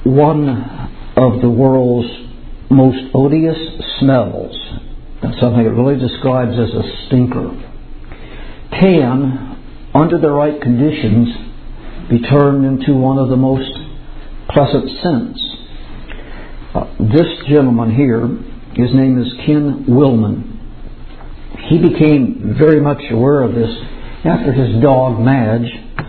one of the world's most odious smells, something that really describes as a stinker, can, under the right conditions, be turned into one of the most pleasant scents. This gentleman here, his name is Ken Willman. He became very much aware of this after his dog Madge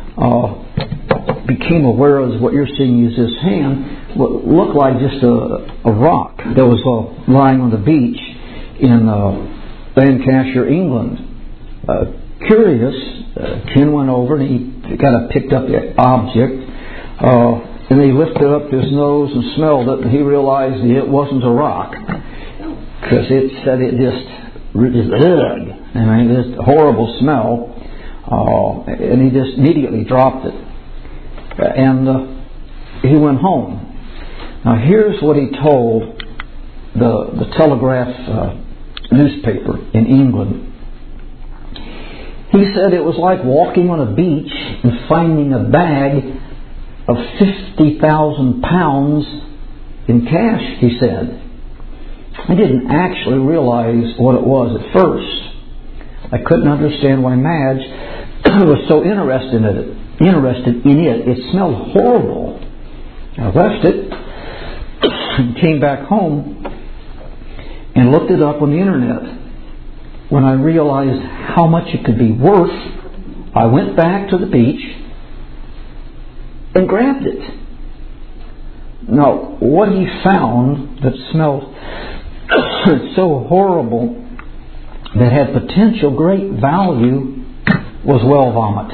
became aware of what you're seeing is his hand, what looked like just a rock that was lying on the beach in Lancashire, England. Curious, Ken went over and he kind of picked up the object, and he lifted up his nose and smelled it, and he realized it wasn't a rock, because it said it just ugh. I mean, this horrible smell, and he just immediately dropped it, and he went home. Now here's what he told the Telegraph newspaper in England. He said it was like walking on a beach and finding a bag of 50,000 pounds in cash, he said. I didn't actually realize what it was at first. I couldn't understand why Madge was so interested in it. It smelled horrible. I left it and came back home and looked it up on the internet. When I realized how much it could be worth, I went back to the beach and grabbed it. Now, what he found that smelled so horrible that had potential great value was well vomit.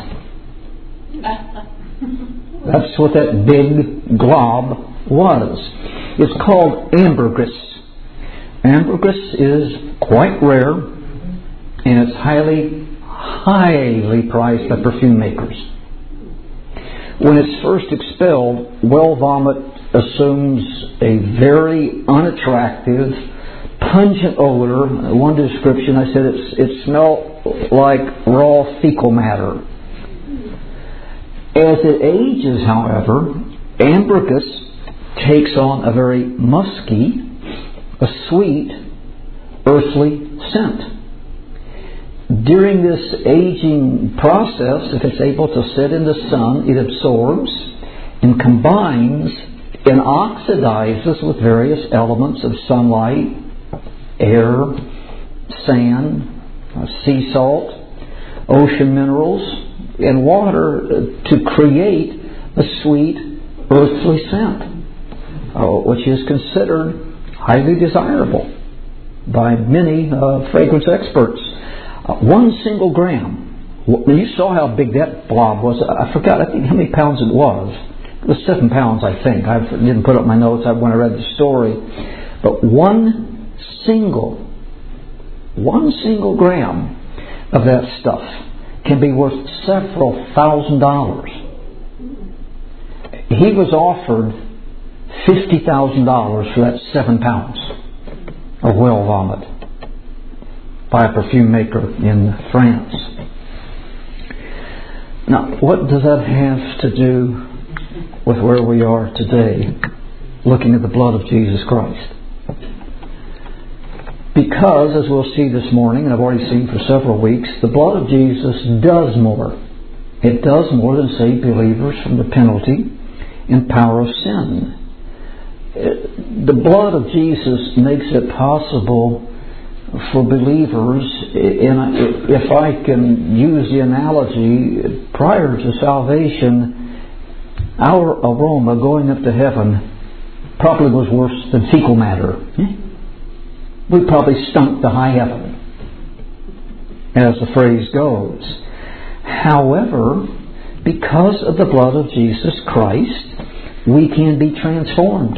That's what that big glob was. It's called ambergris. Ambergris is quite rare, and it's highly prized by perfume makers. When it's first expelled, well vomit assumes a very unattractive, pungent odor. One description, I said it smelled like raw fecal matter. As it ages, however, ambergris takes on a very musky, a sweet, earthly scent. During this aging process, if it's able to sit in the sun, it absorbs and combines and oxidizes with various elements of sunlight, air, sand, sea salt, ocean minerals, and water to create a sweet, earthly scent, which is considered highly desirable by many fragrance experts. 1 single gram. You saw how big that blob was. I forgot, I think how many pounds it was. It was 7 pounds, I think. I didn't put up my notes when I read the story. But one single gram of that stuff can be worth several $1,000s. He was offered $50,000 for that 7 pounds of well vomit by a perfume maker in France. Now, what does that have to do with where we are today, looking at the blood of Jesus Christ? Because, as we'll see this morning, and I've already seen for several weeks, the blood of Jesus does more. It does more than save believers from the penalty and power of sin. The blood of Jesus makes it possible for believers, and if I can use the analogy, prior to salvation, our aroma going up to heaven probably was worse than fecal matter. We probably stunk to high heaven, as the phrase goes. However, because of the blood of Jesus Christ, we can be transformed.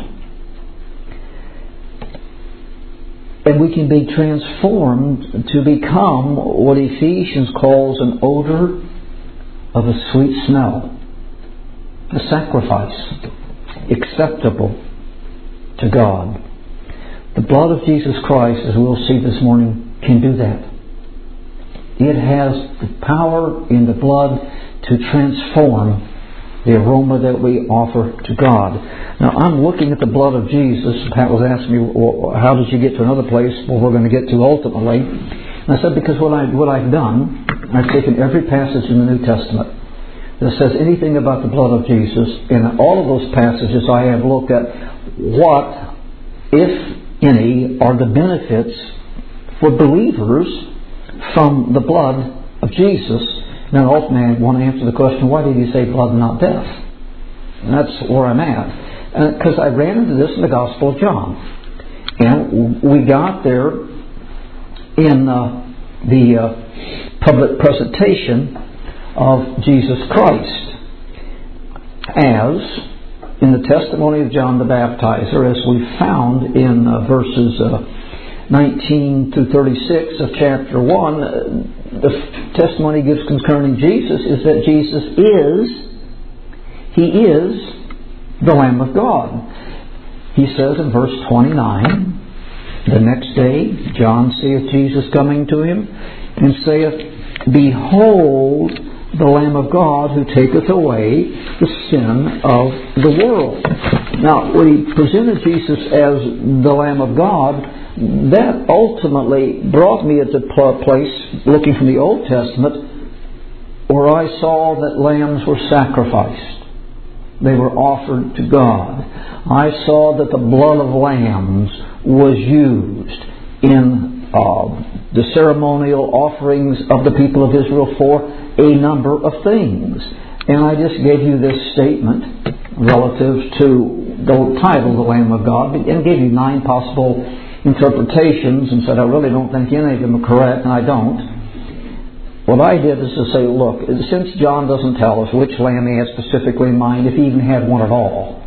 And we can be transformed to become what Ephesians calls an odor of a sweet smell, a sacrifice acceptable to God. The blood of Jesus Christ, as we'll see this morning, can do that. It has the power in the blood to transform the aroma that we offer to God. Now, I'm looking at the blood of Jesus. Pat was asking me, well, how did you get to another place? Well, we're going to get to ultimately. And I said, because what I've done, I've taken every passage in the New Testament that says anything about the blood of Jesus. In all of those passages, I have looked at what, if any, are the benefits for believers from the blood of Jesus. Now, ultimately, I want to answer the question, why did he say blood and not death? And that's where I'm at. Because I ran into this in the Gospel of John. And we got there in the public presentation of Jesus Christ as in the testimony of John the Baptizer, as we found in verses 19 to 36 of chapter 1. The testimony gives concerning Jesus is that Jesus is the Lamb of God. He says in verse 29, the next day John seeth Jesus coming to him, and saith, Behold the Lamb of God who taketh away the sin of the world. Now, when he presented Jesus as the Lamb of God, that ultimately brought me into a place, looking from the Old Testament, where I saw that lambs were sacrificed. They were offered to God. I saw that the blood of lambs was used in the ceremonial offerings of the people of Israel for a number of things. And I just gave you this statement relative to the title, the Lamb of God, and gave you 9 possible interpretations and said, I really don't think any of them are correct, and I don't. What I did is to say, look, since John doesn't tell us which lamb he had specifically in mind, if he even had one at all,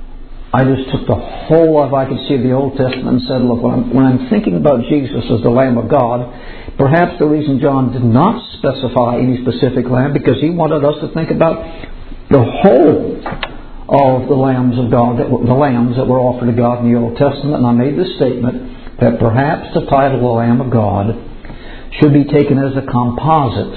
I just took the whole of I could see of the Old Testament and said, look, when I'm thinking about Jesus as the Lamb of God, perhaps the reason John did not specify any specific lamb, because he wanted us to think about the whole of the lambs of God, the lambs that were offered to God in the Old Testament. And I made this statement that perhaps the title the Lamb of God should be taken as a composite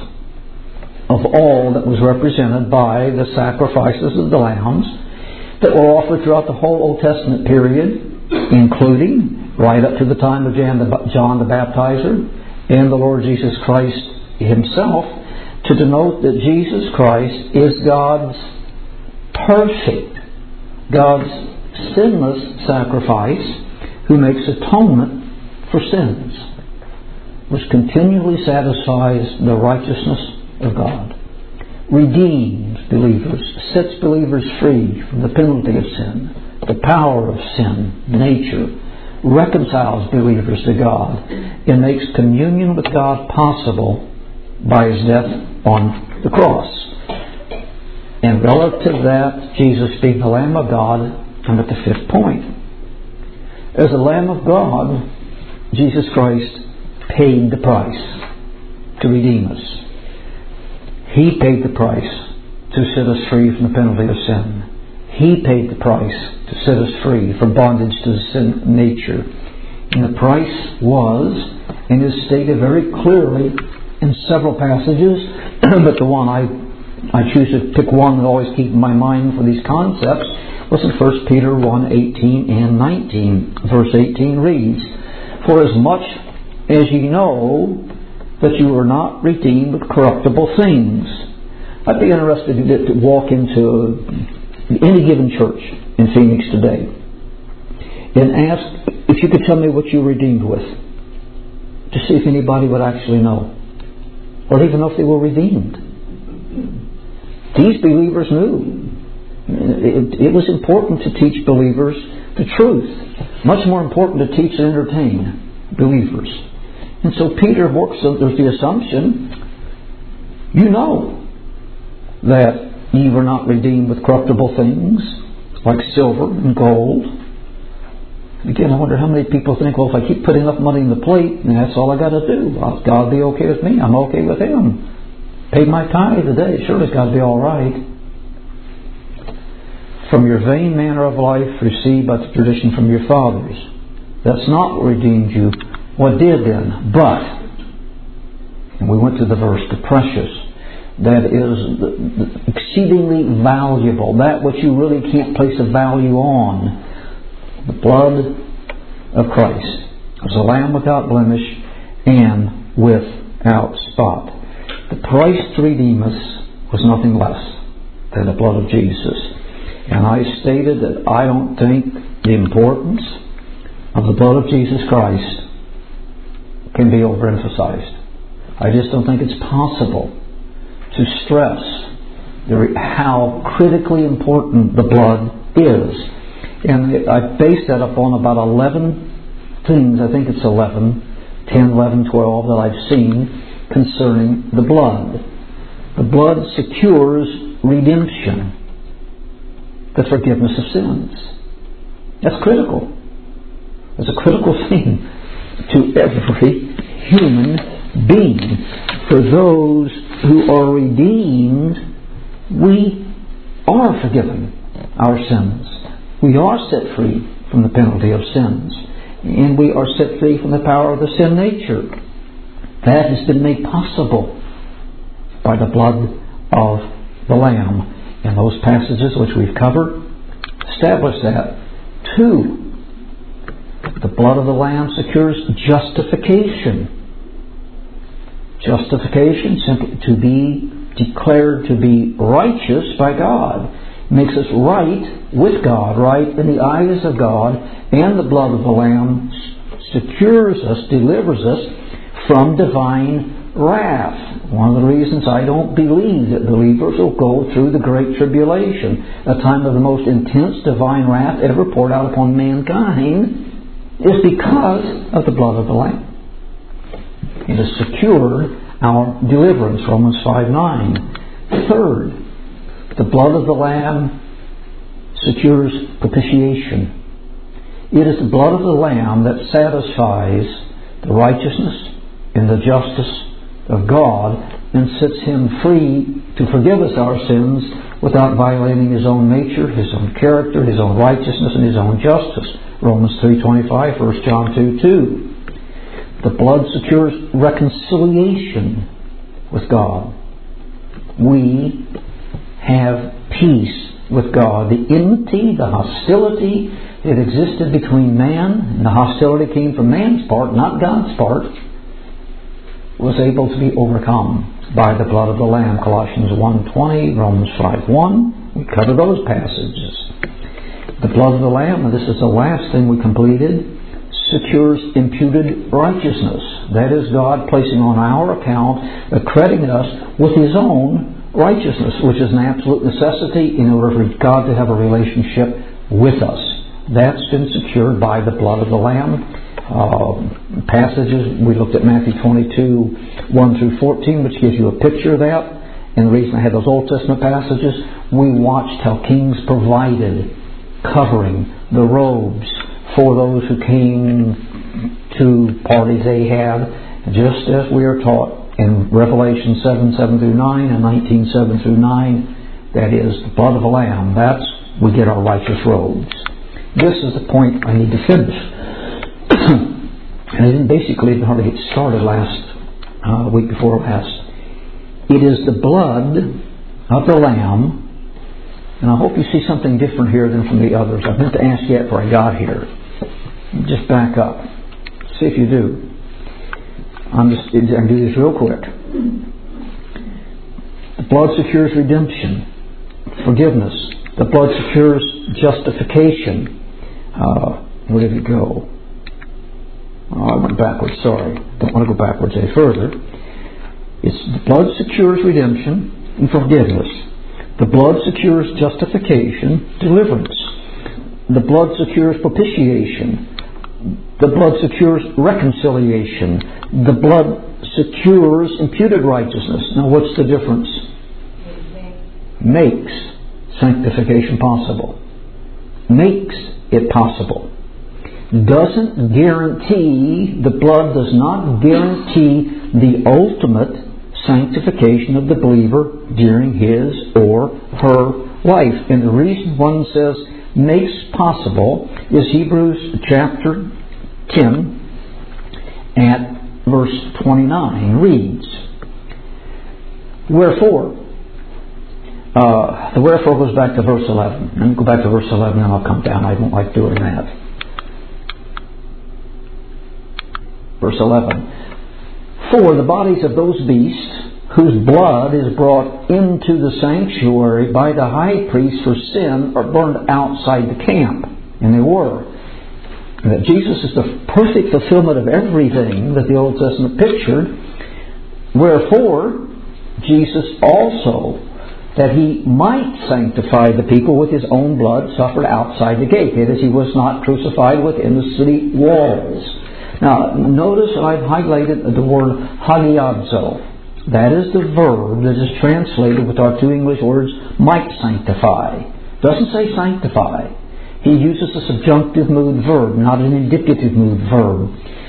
of all that was represented by the sacrifices of the lambs that were offered throughout the whole Old Testament period, including right up to the time of John the Baptizer and the Lord Jesus Christ himself, to denote that Jesus Christ is God's perfect, God's sinless sacrifice who makes atonement for sins, which continually satisfies the righteousness of God, redeems believers, sets believers free from the penalty of sin, the power of sin, nature, reconciles believers to God, and makes communion with God possible by his death on the cross. And relative to that, Jesus being the Lamb of God, I'm at the 5th point. As the Lamb of God, Jesus Christ paid the price to redeem us. He paid the price to set us free from the penalty of sin. He paid the price to set us free from bondage to the sin nature. And the price was, and is stated very clearly in several passages, but the one I choose to pick one that always keep in my mind for these concepts was in 1 Peter 1:18 and 19. Verse 18 reads, For as much as ye know that you are not redeemed with corruptible things. I'd be interested to walk into any given church in Phoenix today and ask if you could tell me what you're redeemed with, to see if anybody would actually know, or even know if they were redeemed. These believers knew. It was important to teach believers the truth. Much more important to teach and entertain believers. And so Peter works under the assumption, you know that ye were not redeemed with corruptible things like silver and gold. Again, I wonder how many people think, well, if I keep putting enough money in the plate, then that's all I got to do. Well, God will be okay with me. I'm okay with Him. Pay my tithe today. Surely it's got to be all right. From your vain manner of life received by the tradition from your fathers. That's not what redeemed you. What did then? But, and we went to the verse, the precious. that is exceedingly valuable, that which you really can't place a value on. The blood of Christ as a lamb without blemish and without spot. The price to redeem us was nothing less than the blood of Jesus. And I stated that I don't think the importance of the blood of Jesus Christ can be overemphasized. I just don't think it's possible to stress how critically important the blood is. And I based that upon about 11 things, I think it's 10, 11, 12 that I've seen concerning the blood. The blood secures redemption, the forgiveness of sins. That's critical. It's a critical thing to every human being. For those who are redeemed, we are forgiven our sins. We are set free from the penalty of sins. And we are set free from the power of the sin nature. That has been made possible by the blood of the Lamb. And those passages which we've covered establish that. 2. The blood of the Lamb secures justification. Justification, simply to be declared to be righteous by God. Makes us right with God, right in the eyes of God, and the blood of the Lamb secures us, delivers us from divine wrath. One of the reasons I don't believe that believers will go through the Great Tribulation, a time of the most intense divine wrath ever poured out upon mankind, is because of the blood of the Lamb. It has secured our deliverance, Romans 5:9. 3rd, the blood of the Lamb secures propitiation. It is the blood of the Lamb that satisfies the righteousness and the justice of God and sets Him free to forgive us our sins without violating His own nature, His own character, His own righteousness, and His own justice. Romans 3:25, 1 John 2:2. The blood secures reconciliation with God. We have peace with God. The enmity, the hostility that existed between man, and the hostility came from man's part, not God's part, was able to be overcome by the blood of the Lamb. Colossians 1:20, Romans 5:1. We cover those passages. The blood of the Lamb, and this is the last thing we completed, secures imputed righteousness. That is God placing on our account, accrediting us with His own righteousness, which is an absolute necessity in order for God to have a relationship with us. That's been secured by the blood of the Lamb. Passages, we looked at Matthew 22, 1 through 14, which gives you a picture of that. And the reason I had those Old Testament passages, we watched how kings provided covering, the robes, for those who came to parties Ahab, just as we are taught in Revelation 7 through 9 and 19, 7 through 9. That is the blood of the Lamb. That's we get our righteous robes. This is the point I need to finish. And I didn't basically even hardly get started week before last. It is the blood of the Lamb. And I hope you see something different here than from the others. I meant to ask you that before I got here. Just back up. See if you do. I'm going to do this real quick. The blood secures redemption, forgiveness. The blood secures justification. Where did it go? Oh, I went backwards. Sorry. Don't want to go backwards any further. The blood secures redemption and forgiveness. The blood secures justification, deliverance. The blood secures propitiation. The blood secures reconciliation. The blood secures imputed righteousness. Now what's the difference? Makes sanctification possible. Makes it possible. Doesn't guarantee, the blood does not guarantee the ultimate sanctification of the believer during his or her life. And the reason one says makes possible is Hebrews chapter 10 at verse 29 reads, Wherefore? The wherefore goes back to verse 11. Let me go back to verse 11 and I'll come down. I don't like doing that. Verse 11. For the bodies of those beasts whose blood is brought into the sanctuary by the high priest for sin are burned outside the camp. And they were. And that Jesus is the perfect fulfillment of everything that the Old Testament pictured. Wherefore, Jesus also, that He might sanctify the people with His own blood, suffered outside the gate. That is, He was not crucified within the city walls. Now, notice I've highlighted the word hagiadzo. That is the verb that is translated with our two English words, might sanctify. It doesn't say sanctify. He uses a subjunctive mood verb, not an indicative mood verb.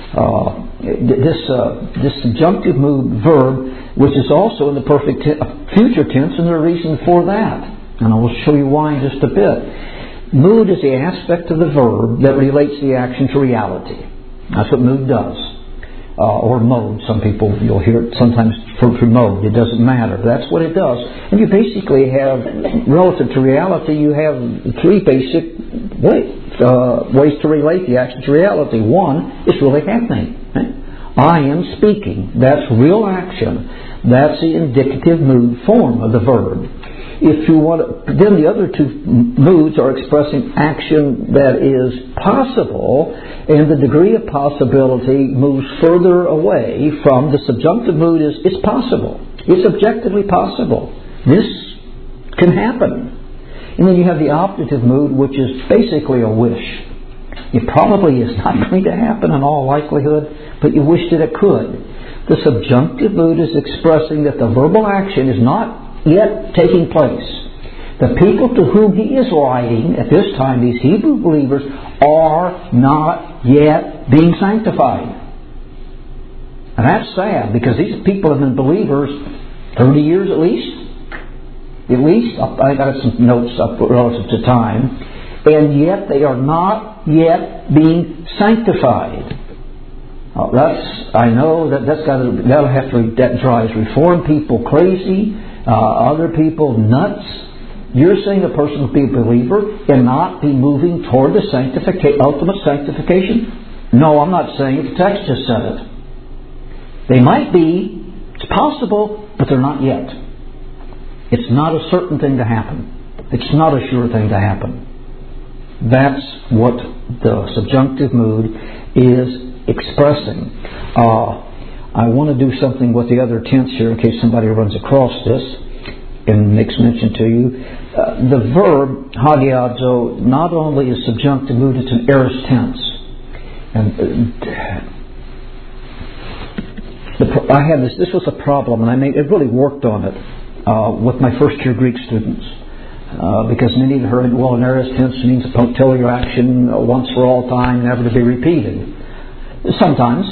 This subjunctive mood verb, which is also in the perfect future tense, and there's a reason for that. And I will show you why in just a bit. Mood is the aspect of the verb that relates the action to reality. That's what mood does. Or mode. Some people, you'll hear it sometimes referred to mode. It doesn't matter. That's what it does. And you basically have, relative to reality, you have three basic ways to relate the action to reality. One, it's really happening. Right? I am speaking. That's real action. That's the indicative mood form of the verb. If you want, then the other two moods are expressing action that is possible, and the degree of possibility moves further away from the subjunctive mood. Is it's possible. It's objectively possible. This can happen. And then you have the optative mood, which is basically a wish. It probably is not going to happen in all likelihood, but you wish that it could. The subjunctive mood is expressing that the verbal action is not yet taking place. The people to whom He is writing at this time, these Hebrew believers, are not yet being sanctified. And that's sad, because these people have been believers 30 years at least. At least, I got some notes up relative to time. And yet they are not yet being sanctified. I know that that drives Reformed people crazy. Other people nuts. You're saying a person will be a believer and not be moving toward the ultimate sanctification? No, I'm not saying it. The text just said it. They might be. It's possible, but they're not yet. It's not a certain thing to happen. It's not a sure thing to happen. That's what the subjunctive mood is expressing. I want to do something with the other tense here in case somebody runs across this and makes mention to you. The verb hagiadzo not only is subjunctive mood, it's an aorist tense. And I had this was a problem, and I really worked on it with my first year Greek students. Because many have heard, well, an aorist tense means a punctiliar action once for all time, never to be repeated. Sometimes.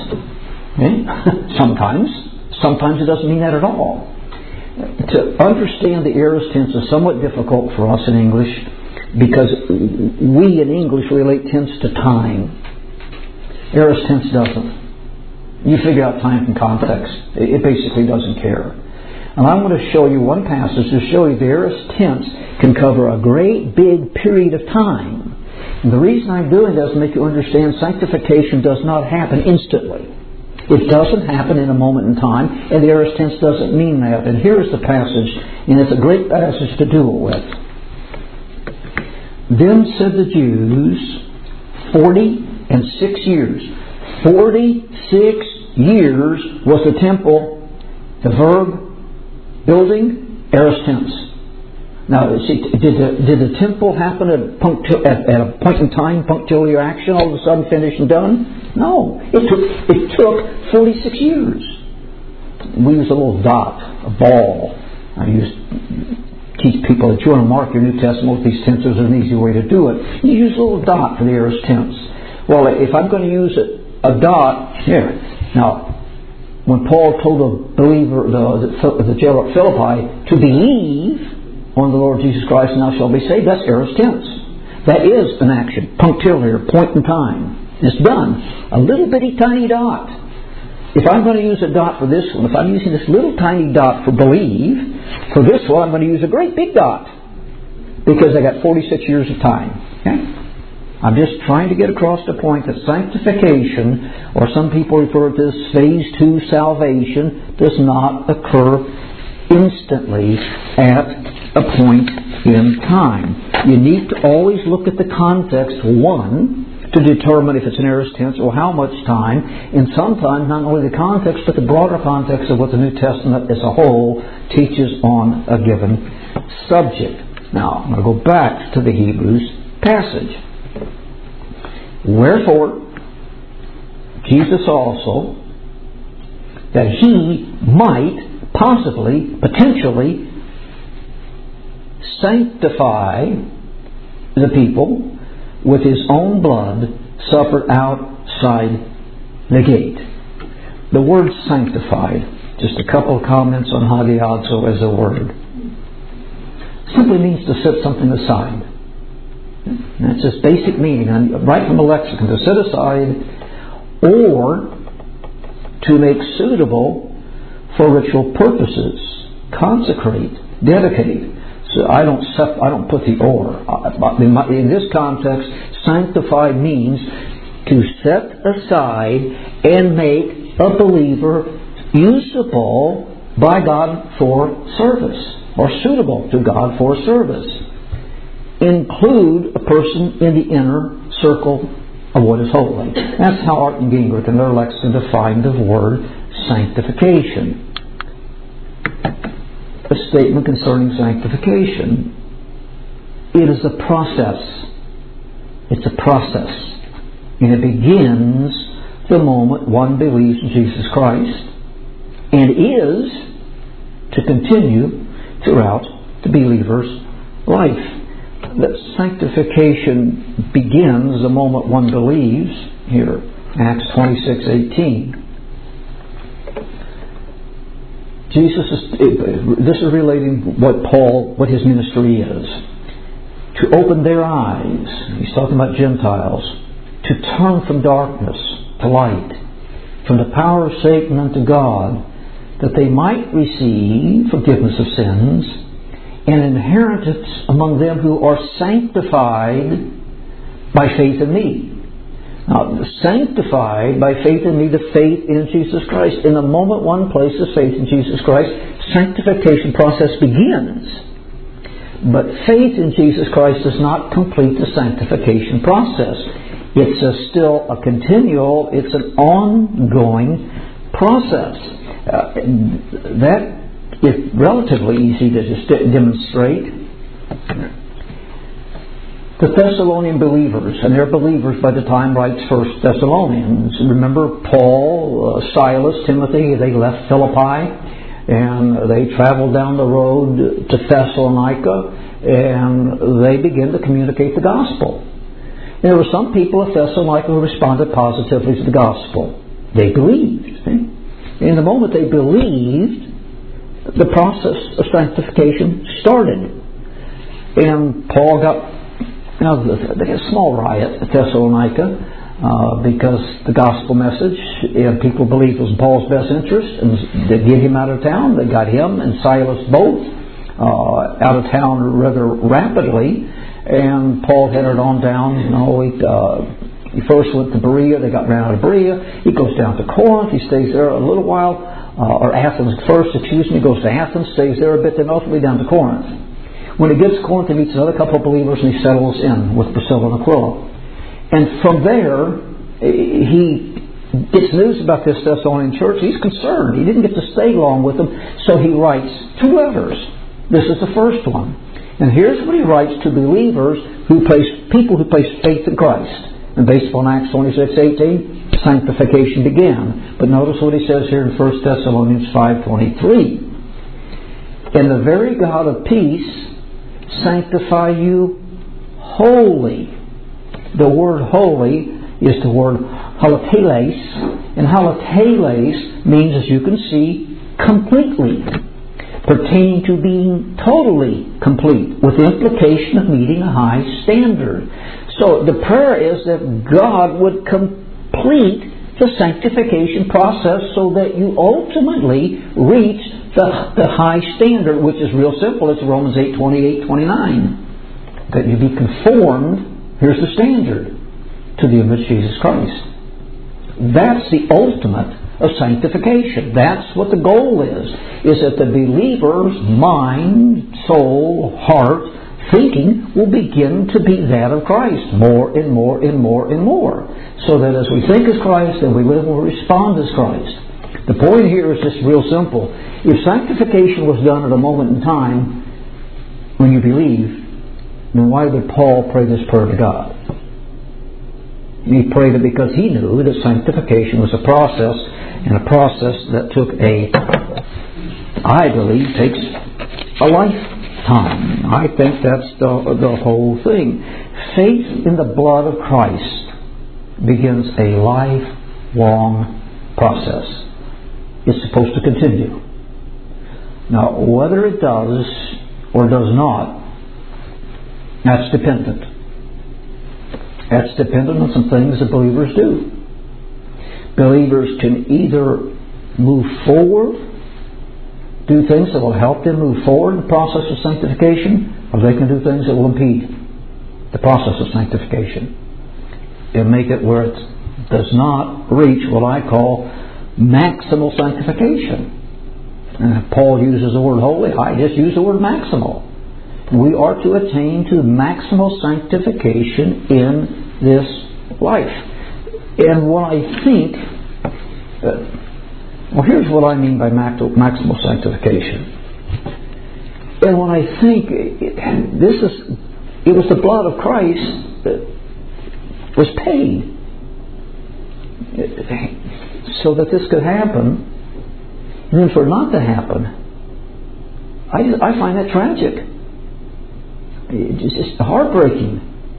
Sometimes it doesn't mean that at all. To understand the aorist tense is somewhat difficult for us in English because we in English relate tense to time. Aorist tense doesn't. You figure out time from context. It basically doesn't care. And I'm going to show you one passage to show you the aorist tense can cover a great big period of time. And the reason I'm doing this is to make you understand sanctification does not happen instantly. It doesn't happen in a moment in time, and the aorist tense doesn't mean that. And here's the passage, and it's a great passage to do it with. Then said the Jews, 46 years. 46 years was the temple, the verb, building, aorist tense. Now, see, did the temple happen at a point in time, punctiliar action, all of a sudden finished and done? No. It took 46 years. We use a little dot, a ball. I teach people that you want to mark your New Testament with these tenses. There's an easy way to do it. You use a little dot for the aorist tense. Well, if I'm going to use a dot, here. Now, when Paul told the believer, the jailer at Philippi, to believe on the Lord Jesus Christ, and thou shalt be saved, that's aorist tense. That is an action, punctiliar, point in time. It's done. A little bitty tiny dot. if I'm going to use a dot for this one, if I'm using this little tiny dot for believe, for this one I'm going to use a great big dot because I got 46 years of time. Okay? I'm just trying to get across the point that sanctification, or some people refer to as phase 2 salvation, does not occur instantly at a point in time. You need to always look at the context, one, to determine if it's an aorist tense or how much time, and sometimes not only the context but the broader context of what the New Testament as a whole teaches on a given subject. Now, I'm going to go back to the Hebrews passage. Wherefore, Jesus also, that He might possibly, potentially, sanctify the people with His own blood, suffered outside the gate. The word sanctified, just a couple of comments on hagiadzo as a word, simply means to set something aside. That's its basic meaning, right from the lexicon, to set aside or to make suitable for ritual purposes, consecrate, dedicate. So I don't put the or. In this context, sanctified means to set aside and make a believer usable by God for service, or suitable to God for service. Include a person in the inner circle of what is holy. That's how Art and Gingrich in their lexicon define the word sanctification. A statement concerning sanctification. It is a process. It's a process. And it begins the moment one believes in Jesus Christ and is to continue throughout the believer's life. That sanctification begins the moment one believes here. Acts 26:18. This is relating what his ministry is. To open their eyes, he's talking about Gentiles, to turn from darkness to light, from the power of Satan unto God, that they might receive forgiveness of sins and inheritance among them who are sanctified by faith in me. Now, sanctified by faith in me, the faith in Jesus Christ. In the moment one places faith in Jesus Christ, sanctification process begins. But faith in Jesus Christ does not complete the sanctification process. It's still a continual, it's an ongoing process. That is relatively easy to demonstrate. The Thessalonian believers, and they're believers by the time writes 1 Thessalonians. Remember Paul, Silas, Timothy, they left Philippi and they traveled down the road to Thessalonica and they began to communicate the gospel. And there were some people at Thessalonica who responded positively to the gospel. They believed. In the moment they believed, the process of sanctification started. And Paul got they had a small riot at Thessalonica because the gospel message and people believed it was in Paul's best interest, and they get him out of town. They got him and Silas both out of town rather rapidly, and Paul headed on down. He first went to Berea. They got ran out of Berea. He goes down to Corinth. He stays there a little while, or Athens first. He goes to Athens, stays there a bit, then ultimately down to Corinth. When he gets to Corinth, he meets another couple of believers and he settles in with Priscilla and Aquila. And from there, he gets news about this Thessalonian church. He's concerned. He didn't get to stay long with them, so he writes 2 letters. This is the first one. And here's what he writes to believers people who place faith in Christ. And based upon Acts 26:18, sanctification began. But notice what he says here in 1 Thessalonians 5:23. And the very God of peace sanctify you wholly. The word holy is the word holoteles, and holoteles means, as you can see, completely, pertaining to being totally complete, with the implication of meeting a high standard. So the prayer is that God would complete the sanctification process so that you ultimately reach the high standard, which is real simple. It's Romans 8:28-29. That you be conformed, here's the standard, to the image of Jesus Christ. That's the ultimate of sanctification. That's what the goal is that the believer's mind, soul, heart, thinking will begin to be that of Christ more and more and more and more. So that as we think as Christ and we live and we respond as Christ. The point here is just real simple. If sanctification was done at a moment in time when you believe, then why would Paul pray this prayer to God? He prayed it because he knew that sanctification was a process, and a process that took I believe, takes a lifetime. I think that's the whole thing. Faith in the blood of Christ begins a lifelong process. It's supposed to continue. Now, whether it does or does not, that's dependent. That's dependent on some things that believers do. Believers can either move forward, do things that will help them move forward in the process of sanctification, or they can do things that will impede the process of sanctification and make it where it does not reach what I call maximal sanctification. And Paul uses the word holy. I just use the word maximal. We are to attain to maximal sanctification in this life. And what I think, here's what I mean by maximal sanctification. And what I think, it was the blood of Christ that was paid so that this could happen. And then for it not to happen, I find that tragic. It's just heartbreaking.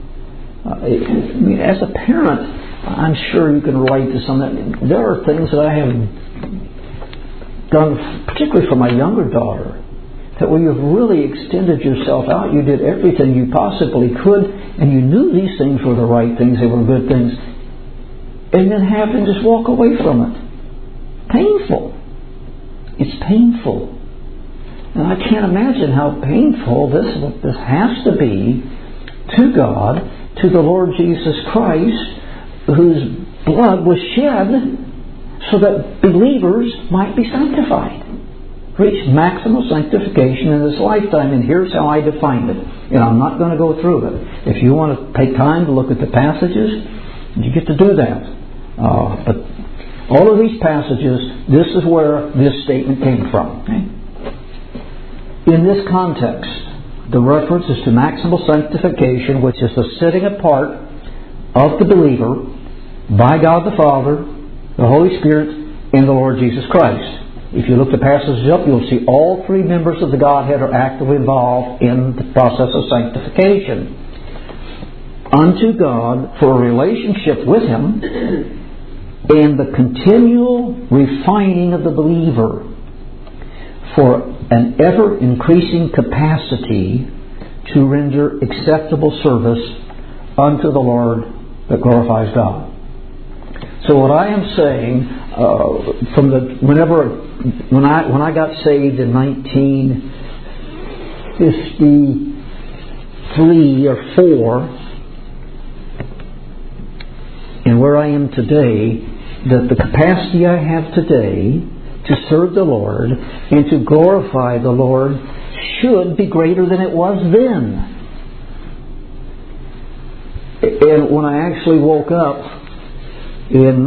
As a parent, I'm sure you can relate to some of that. There are things that I have done, particularly for my younger daughter, that where you've really extended yourself out, you did everything you possibly could, and you knew these things were the right things, they were good things, and then have them just walk away from it. Painful. It's painful. And I can't imagine how painful this has to be to God, to the Lord Jesus Christ, whose blood was shed so that believers might be sanctified. Reach maximal sanctification in this lifetime, and here's how I define it. And I'm not going to go through it. If you want to take time to look at the passages, you get to do that. But all of these passages, this is where this statement came from. Okay? In this context, the reference is to maximal sanctification, which is the setting apart of the believer by God the Father, the Holy Spirit, and the Lord Jesus Christ. If you look the passages up, you'll see all three members of the Godhead are actively involved in the process of sanctification. Unto God for a relationship with Him and the continual refining of the believer for an ever-increasing capacity to render acceptable service unto the Lord that glorifies God. So what I am saying, when I got saved in 1953 or 4, and where I am today, that the capacity I have today to serve the Lord and to glorify the Lord should be greater than it was then. And when I actually woke up in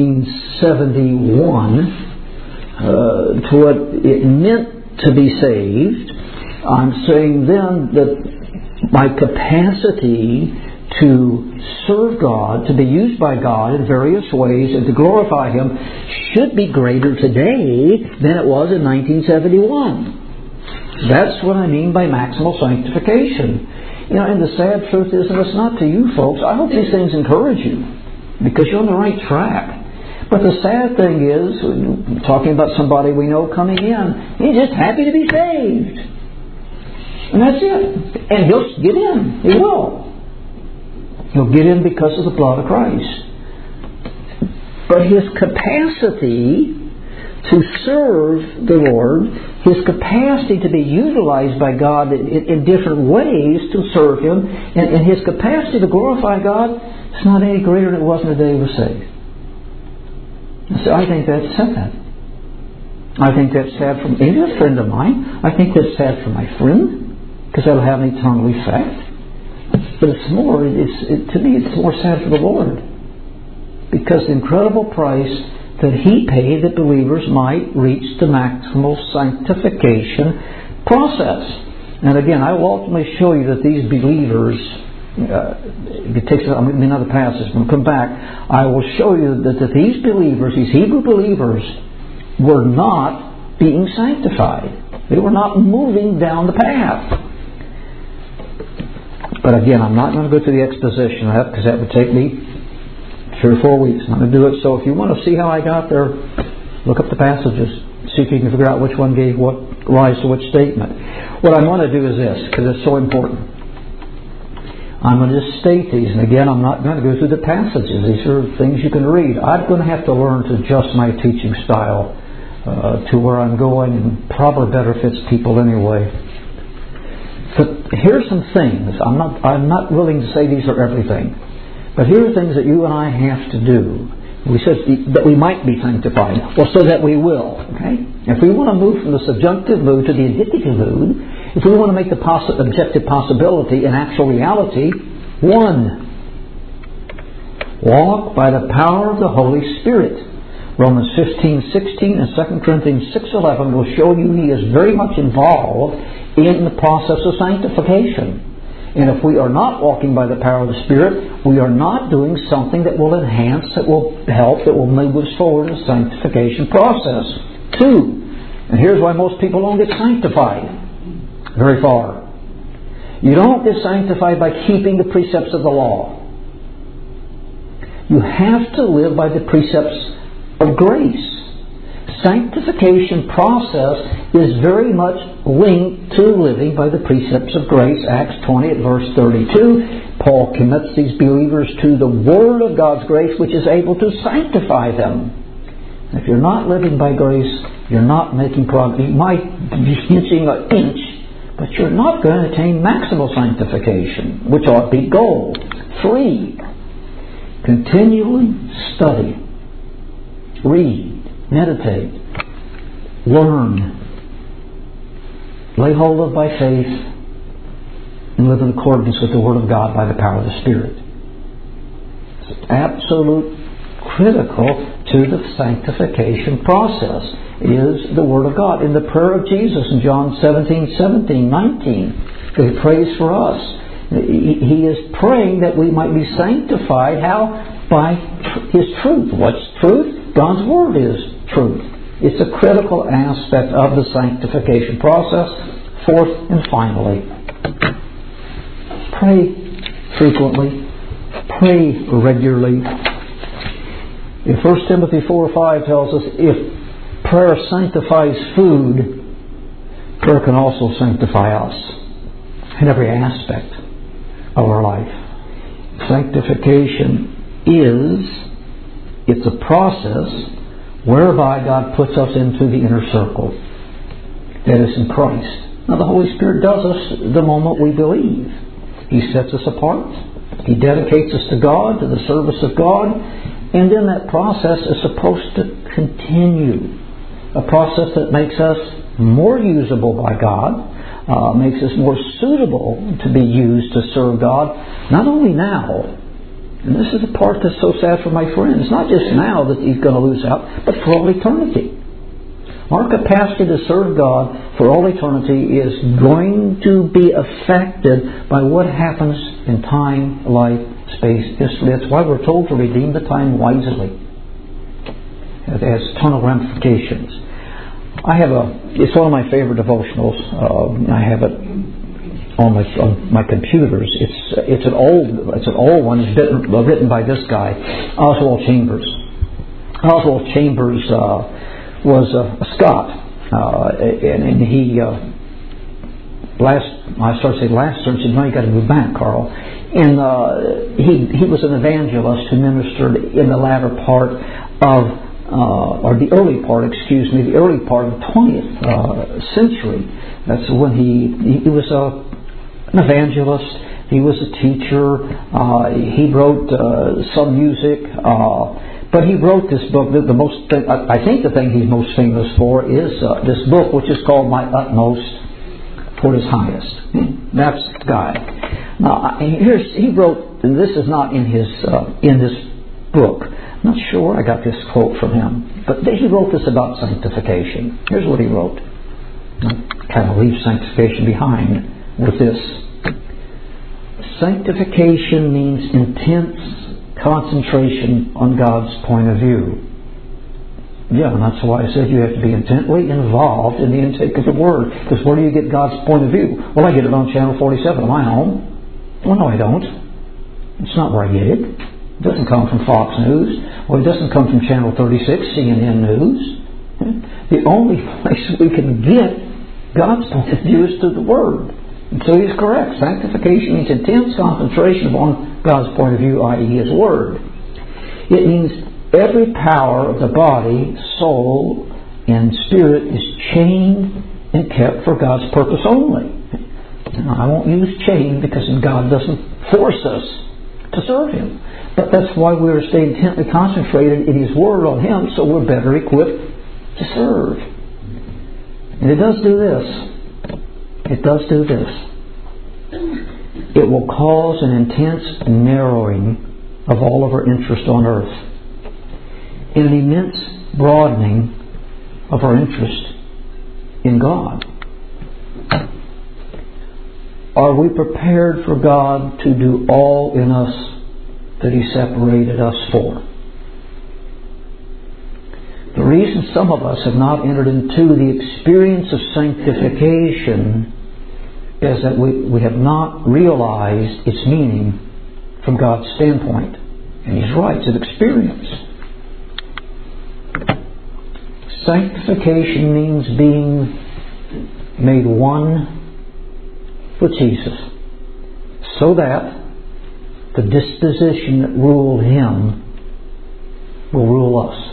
1971 to what it meant to be saved, I'm saying then that my capacity to serve God, to be used by God in various ways and to glorify Him should be greater today than it was in 1971. That's what I mean by maximal sanctification. And the sad truth is, and it's not to you folks, I hope these things encourage you because you're on the right track. But the sad thing is, talking about somebody we know coming in, he's just happy to be saved. And that's it. And he'll get in. He will. He'll get in because of the blood of Christ. but his capacity to serve the Lord, his capacity to be utilized by God in different ways to serve Him, and his capacity to glorify God is not any greater than it was in the day he was saved. So I think that's sad. I think that's sad for maybe a friend of mine. I think that's sad for my friend, because that'll have an eternal effect. But it's more, to me, it's more sad for the Lord, because the incredible price that He paid that believers might reach the maximal sanctification process. And again, I will ultimately show you that these believers, it takes another passage, when we come back, I will show you that these believers, these Hebrew believers, were not being sanctified. They were not moving down the path. But again, I'm not going to go through the exposition of that, because that would take me 3 or 4 weeks. I'm going to do it. So if you want to see how I got there, look up the passages. See if you can figure out which one gave what rise to which statement. What I want to do is this, because it's so important. I'm going to just state these. And again, I'm not going to go through the passages. These are things you can read. I'm going to have to learn to adjust my teaching style to where I'm going, and probably better fits people anyway. But here's some things. I'm not willing to say these are everything. But here are things that you and I have to do. We said that we might be sanctified. Well, so that we will. Okay? If we want to move from the subjunctive mood to the indicative mood, if we want to make the objective possibility an actual reality, 1. Walk by the power of the Holy Spirit. Romans 15:16 and 2 Corinthians 6:11 will show you He is very much involved in the process of sanctification. And if we are not walking by the power of the Spirit, we are not doing something that will enhance, that will help, that will move us forward in the sanctification process. 2. And here's why most people don't get sanctified very far. You don't get sanctified by keeping the precepts of the law. You have to live by the precepts of grace. Sanctification process is very much linked to living by the precepts of grace. Acts 20 at verse 32, Paul commits these believers to the Word of God's grace, which is able to sanctify them. If you're not living by grace, you're not making progress. You might be inching an inch, but you're not going to attain maximal sanctification, which ought to be goal. 3. Continually study. Read, meditate, learn, lay hold of by faith, and live in accordance with the Word of God by the power of the Spirit. It's absolute critical to the sanctification process is the Word of God. In the prayer of Jesus in John 17:19, He prays for us. He is praying that we might be sanctified. How? By His truth. What's truth? God's Word is truth. It's a critical aspect of the sanctification process. 4th and finally, pray frequently. Pray regularly. In 1 Timothy 4:5 tells us, if prayer sanctifies food, prayer can also sanctify us in every aspect of our life. Sanctification it's a process whereby God puts us into the inner circle that is in Christ. Now the Holy Spirit does us the moment we believe. He sets us apart. He dedicates us to God, to the service of God, and then that process is supposed to continue. A process that makes us more usable by God, makes us more suitable to be used to serve God, not only now. And this is the part that's so sad for my friend. It's not just now that he's going to lose out, but for all eternity. Our capacity to serve God for all eternity is going to be affected by what happens in time, life, space, history. That's why we're told to redeem the time wisely. It has eternal ramifications. It's one of my favorite devotionals. I have it on my computers. It's an old one. It's written by this guy, Oswald Chambers. Oswald Chambers was a Scot, and he I started to say last service, no, you got to move back, Carl. And he was an evangelist who ministered in the latter part of, or the early part of the 20th century. That's when he was an evangelist. He was a teacher. He wrote some music. But he wrote this book. I think the thing he's most famous for is this book, which is called My Utmost Toward His Highest. That's the guy. Now, he wrote, and this is not in this book. I'm not sure where I got this quote from him, but he wrote this about sanctification. Here's what he wrote. I kind of leave sanctification behind with this. Sanctification means intense concentration on God's point of view. Yeah, and that's why I said you have to be intently involved in the intake of the Word. Because where do you get God's point of view? Well, I get it on Channel 47 of my home. Well, no, I don't. It's not where I get it. It doesn't come from Fox News. Or it doesn't come from Channel 36, CNN News. The only place we can get God's point of view is through the Word. And so he's correct. Sanctification means intense concentration upon God's point of view, i.e. His Word. It means every power of the body, soul, and spirit is chained and kept for God's purpose only. Now, I won't use chained because God doesn't force us to serve Him. But that's why we're staying intently concentrated in His Word on Him, so we're better equipped to serve. And it does do this. It does do this. It will cause an intense narrowing of all of our interest on earth, and an immense broadening of our interest in God. Are we prepared for God to do all in us that He separated us for? The reason some of us have not entered into the experience of sanctification is that we have not realized its meaning from God's standpoint. And He's right, it's an experience. Sanctification means being made one with Jesus, so that the disposition that ruled Him will rule us.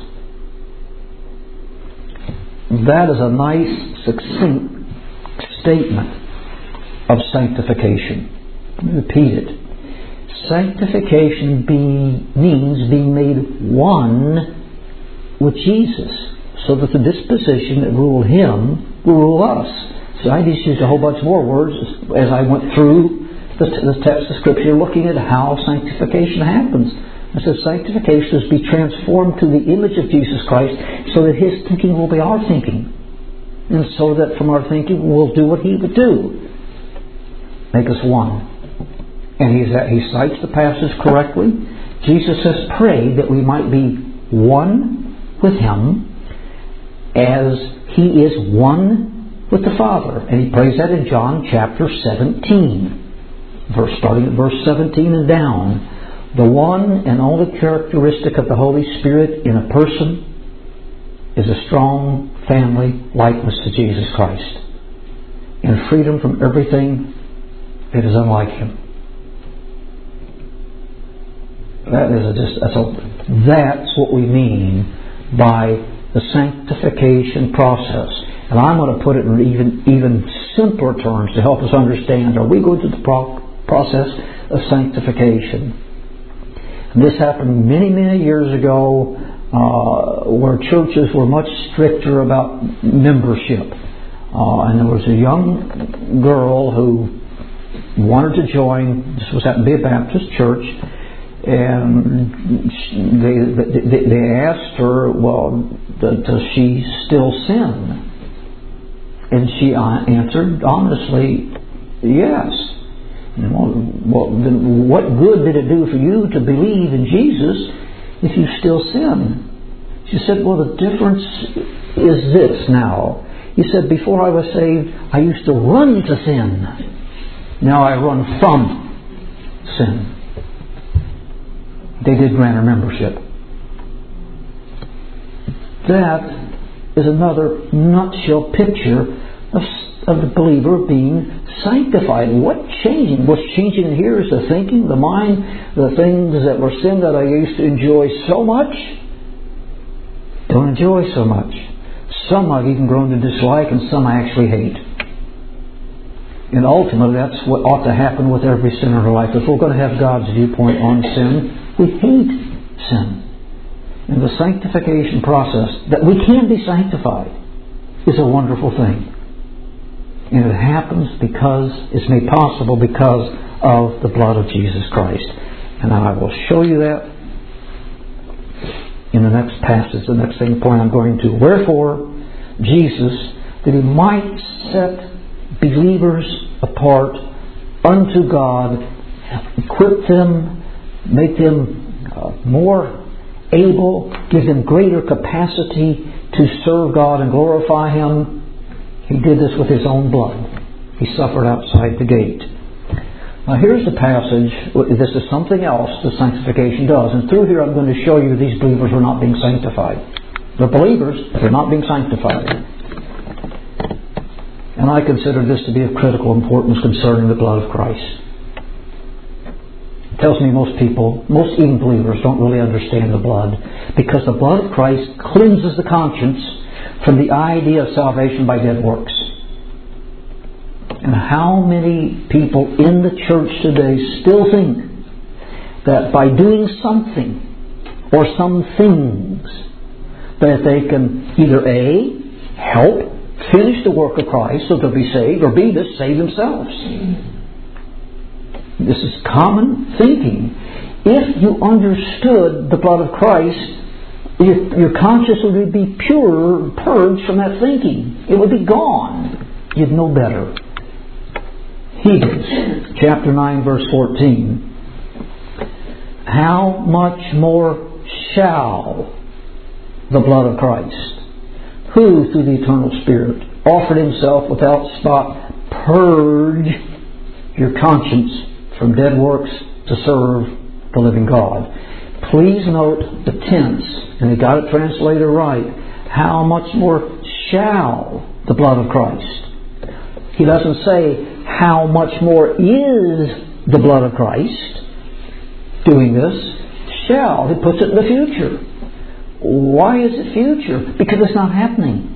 That is a nice, succinct statement of sanctification. Let me repeat it. Sanctification means being made one with Jesus, so that the disposition that ruled Him will rule us. So I just used a whole bunch more words as I went through the text of Scripture, looking at how sanctification happens. I said sanctification is to be transformed to the image of Jesus Christ, so that His thinking will be our thinking, and so that from our thinking we'll do what He would do. Make us one. And he cites the passage correctly. Jesus says, pray that we might be one with Him as He is one with the Father. And he prays that in John chapter 17. Starting at verse 17 and down. The one and only characteristic of the Holy Spirit in a person is a strong family likeness to Jesus Christ, and freedom from everything that is unlike Him. That's what we mean by the sanctification process. And I'm going to put it in even simpler terms to help us understand. Are we going through the process of sanctification? And this happened many, many years ago, where churches were much stricter about membership. And there was a young girl who wanted to join. This was happened to be a Baptist church, and they asked her, well, does she still sin? And she answered honestly, yes. Well, then what good did it do for you to believe in Jesus if you still sin? She said, well, the difference is this now. He said, before I was saved, I used to run to sin. Now I run from sin. They did grant her membership. That is another nutshell picture of the believer being sanctified. What's changing? What's changing here is the thinking, the mind, the things that were sin that I used to enjoy so much, don't enjoy so much. Some I've even grown to dislike, and some I actually hate. And ultimately, that's what ought to happen with every sinner in our life. If we're going to have God's viewpoint on sin, we hate sin. And the sanctification process, that we can be sanctified, is a wonderful thing. And it happens because it's made possible because of the blood of Jesus Christ. And I will show you that in the next passage, the next point I'm going to. Wherefore, Jesus, that He might set believers apart unto God, equip them, make them more able, give them greater capacity to serve God and glorify Him. He did this with His own blood. He suffered outside the gate. Now here's the passage. This is something else that sanctification does. And through here I'm going to show you these believers are not being sanctified. They're believers, but they're not being sanctified. And I consider this to be of critical importance concerning the blood of Christ. It tells me most people, most even believers, don't really understand the blood, because the blood of Christ cleanses the conscience from the idea of salvation by dead works. And how many people in the church today still think that by doing something or some things that they can either A, help finish the work of Christ so they'll be saved, or B, just save themselves. This is common thinking. If you understood the blood of Christ, your conscience would be pure, purged from that thinking. It would be gone. You'd know better. Hebrews chapter 9 verse 14. How much more shall the blood of Christ, who through the eternal Spirit offered Himself without spot, purge your conscience from dead works to serve the living God. Please note the tense, and they got it translated right. How much more shall the blood of Christ? He doesn't say how much more is the blood of Christ doing this. Shall. He puts it in the future. Why is it future? Because it's not happening.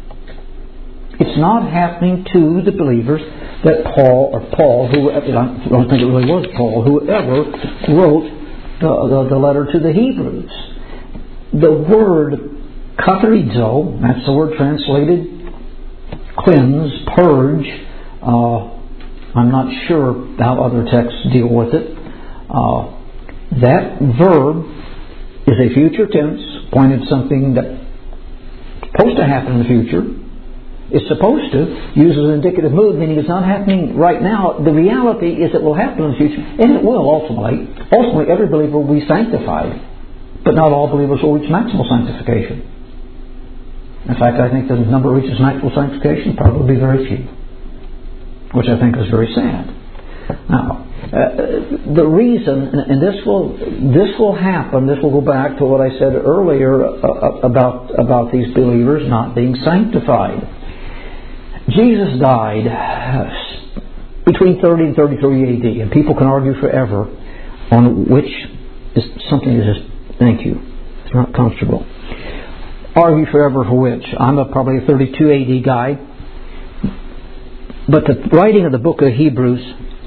It's not happening to the believers that Paul, who I don't think it really was Paul, whoever wrote the letter to the Hebrews. The word katharizo, that's the word translated cleanse, purge. I'm not sure how other texts deal with it. That verb is a future tense, pointed to something that's supposed to happen in the future. It's supposed to, uses an indicative mood, meaning it's not happening right now. The reality is it will happen in the future, and it will ultimately. Ultimately, every believer will be sanctified, but not all believers will reach maximal sanctification. In fact, I think the number that reaches maximal sanctification probably be very few, which I think is very sad. Now, the reason, and this will happen, this will go back to what I said earlier about these believers not being sanctified. Jesus died between 30 and 33 AD, and people can argue forever on which is something that is, thank you, it's not comfortable. Argue forever for which. I'm probably a 32 AD guy, but the writing of the book of Hebrews,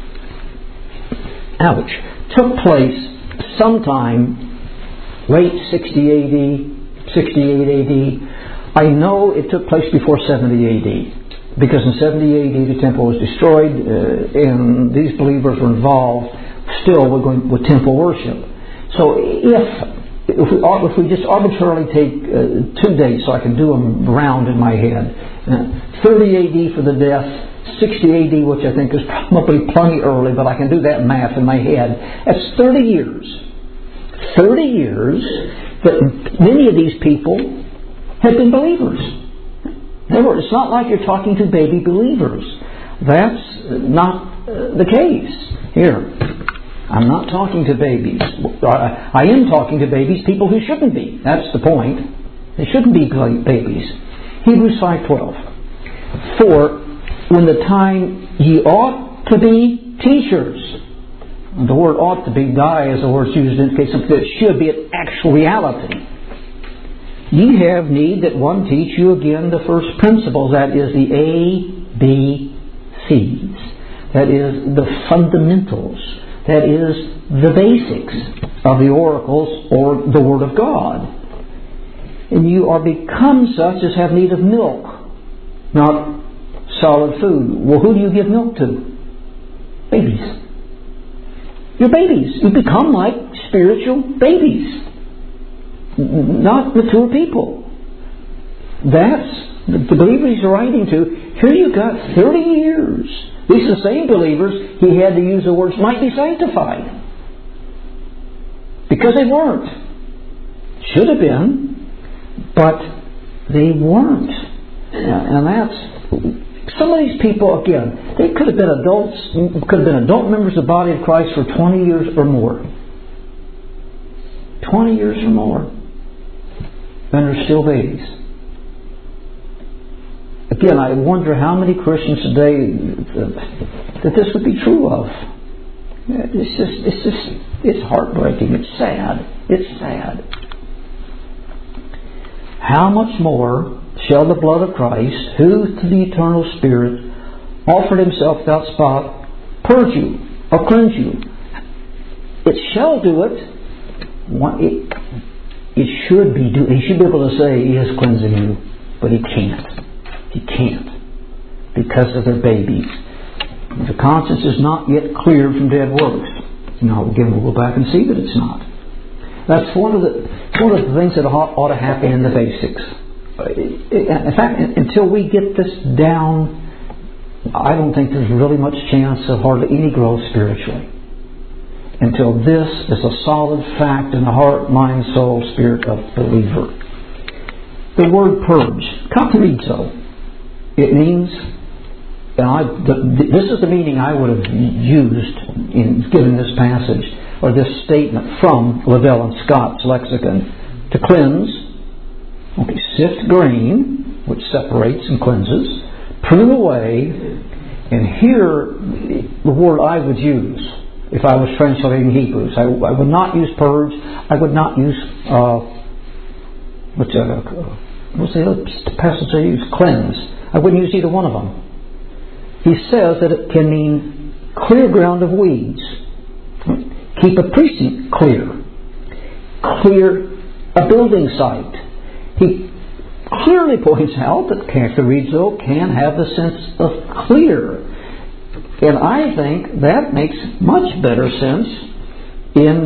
took place sometime late 60 AD, 68 AD. I know it took place before 70 AD. Because in 70 AD the temple was destroyed, and these believers were involved still with temple worship. So if we just arbitrarily take 2 dates, so I can do them round in my head, 30 AD for the death, 60 AD, which I think is probably plenty early, but I can do that math in my head. That's 30 years. 30 years that many of these people have been believers. It's not like you're talking to baby believers. That's not the case. Here, I'm not talking to babies. I am talking to babies, people who shouldn't be. That's the point. They shouldn't be babies. Hebrews 5:12. For when the time ye ought to be teachers. The word ought to be, die, as the word is used to indicate something that should be an actual reality. Ye have need that one teach you again the first principles, that is the ABCs. That is the fundamentals. That is the basics of the oracles or the Word of God. And you are become such as have need of milk, not solid food. Well, who do you give milk to? Babies. You're babies. You become like spiritual babies, not mature people. That's the believers he's writing to. Here you've got 30 years. These are the same believers he had to use the words might be sanctified. Because they weren't. Should have been, but they weren't. And that's... Some of these people, again, they could have been adults, could have been adult members of the body of Christ for 20 years or more. 20 years or more. And they're still babies. Again, I wonder how many Christians today that this would be true of. It's heartbreaking. It's sad. It's sad. How much more shall the blood of Christ, who to the eternal Spirit offered himself without spot, purge you or cleanse you? It shall do it. It should be do. He should be able to say he is cleansing you, but he can't. He can't, because of their babies. The conscience is not yet cleared from dead works. Now again, we'll go back and see that it's not. That's one of the things that ought to happen in the basics. In fact, until we get this down, I don't think there's really much chance of hardly any growth spiritually. Until this is a solid fact in the heart, mind, soul, spirit of the believer. The word purge, katharizo, it means, this is the meaning I would have used in giving this passage, or this statement from Liddell and Scott's lexicon, to cleanse. Okay, sift grain, which separates and cleanses, prune away, and here the word I would use if I was translating Hebrews. I would not use purge. I would not use what's the other passage I use? Cleanse. I wouldn't use either one of them. He says that it can mean clear ground of weeds. Keep a precinct clear. Clear a building site. He clearly points out that katharizo can have the sense of clear. And I think that makes much better sense in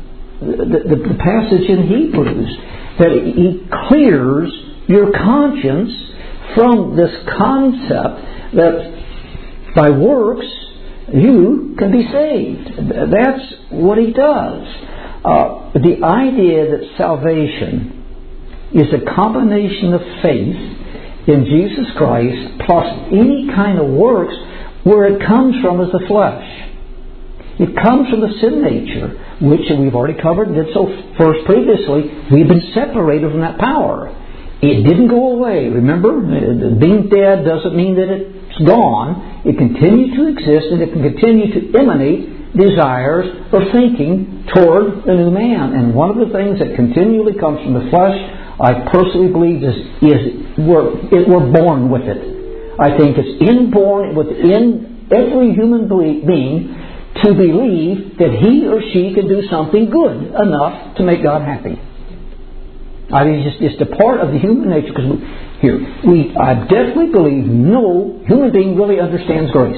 the passage in Hebrews. That he clears your conscience from this concept that by works you can be saved. That's what he does. The idea that salvation is a combination of faith in Jesus Christ plus any kind of works, where it comes from is the flesh. It comes from the sin nature, which we've already covered and did so first previously. We've been separated from that power. It didn't go away. Remember, being dead doesn't mean that it's gone. It continues to exist, and it can continue to emanate desires or thinking toward the new man. And one of the things that continually comes from the flesh, I personally believe, is we're born with it. I think it's inborn within every human being to believe that he or she can do something good enough to make God happy. I mean, it's just a part of the human nature. Because I definitely believe no human being really understands grace,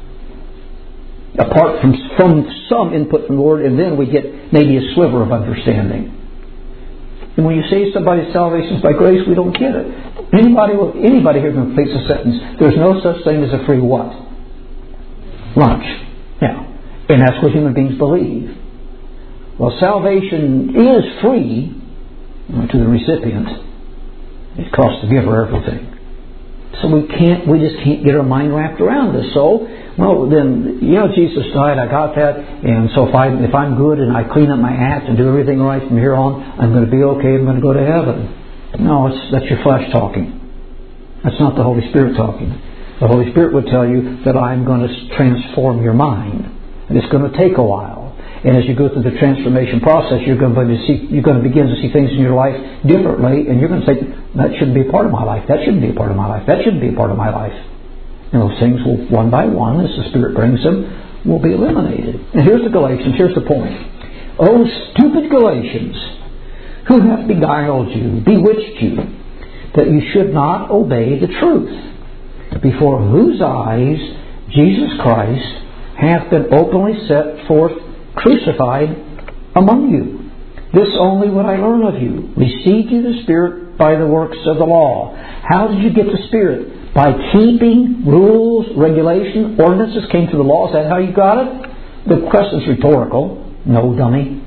apart from some input from the Lord, and then we get maybe a sliver of understanding. And when you say somebody's salvation is by grace, we don't get it. Anybody here completes a sentence. There's no such thing as a free what? Lunch. Yeah. And that's what human beings believe. Well, salvation is free to the recipient. It costs the giver everything. So we just can't get our mind wrapped around this. So, well, then, Jesus died, I got that, and so if I'm good and I clean up my act and do everything right from here on, I'm going to be okay, I'm going to go to heaven. No, that's your flesh talking. That's not the Holy Spirit talking. The Holy Spirit would tell you that I'm going to transform your mind. And it's going to take a while. And as you go through the transformation process, you're going to begin to see things in your life differently, and you're going to say, that shouldn't be a part of my life. That shouldn't be a part of my life. That shouldn't be a part of my life. And those things will, one by one, as the Spirit brings them, will be eliminated. And here's the Galatians. Here's the point. Oh, stupid Galatians, who hath beguiled you, bewitched you, that you should not obey the truth, before whose eyes Jesus Christ hath been openly set forth crucified among you. This only would I learn of you. Received you the Spirit by the works of the law. How did you get the Spirit? By keeping rules, regulation, ordinances came through the law. Is that how you got it? The question's rhetorical. No, dummy.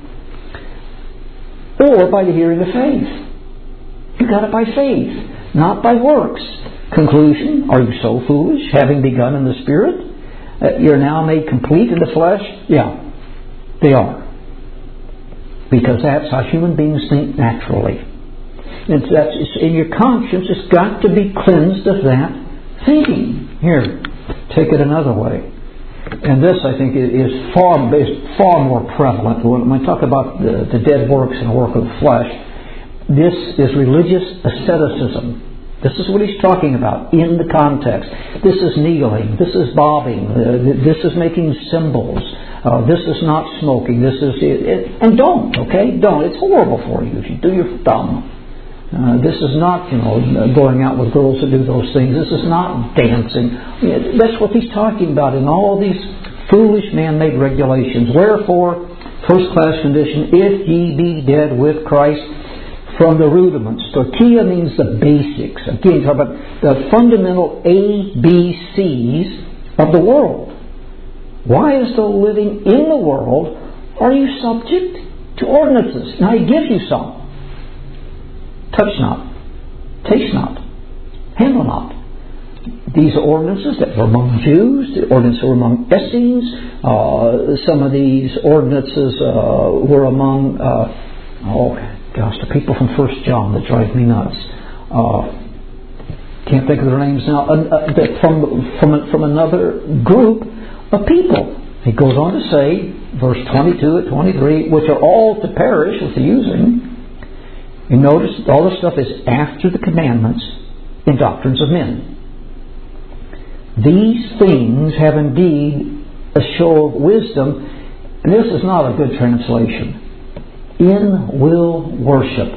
Or by the hearing of faith. You got it by faith, not by works. Conclusion, are you so foolish, having begun in the Spirit? You're now made complete in the flesh? Yeah, they are. Because that's how human beings think naturally. And that's in your conscience, it's got to be cleansed of that thinking. Here, take it another way. And this, I think, is far more prevalent. When I talk about the dead works and the work of the flesh, this is religious asceticism. This is what he's talking about in the context. This is kneeling. This is bobbing. This is making symbols. This is not smoking. This is and don't, okay? Don't. It's horrible for you if you do your thumb. This is not, going out with girls that do those things. This is not dancing. That's what he's talking about in all these foolish man-made regulations. Wherefore, first-class condition, if ye be dead with Christ from the rudiments. Tortilla means the basics. Again, talk about the fundamental ABCs of the world. Why, as though living in the world, are you subject to ordinances? Now, he gives you some. Touch not, taste not, handle not. These are ordinances that were among Jews, the ordinances were among Essenes. Some of these ordinances were among, the people from 1 John that drive me nuts. Can't think of their names now. From another group of people. He goes on to say, verse 22 at 23, which are all to perish with the using. You notice all this stuff is after the commandments and doctrines of men. These things have indeed a show of wisdom, and this is not a good translation. In will worship.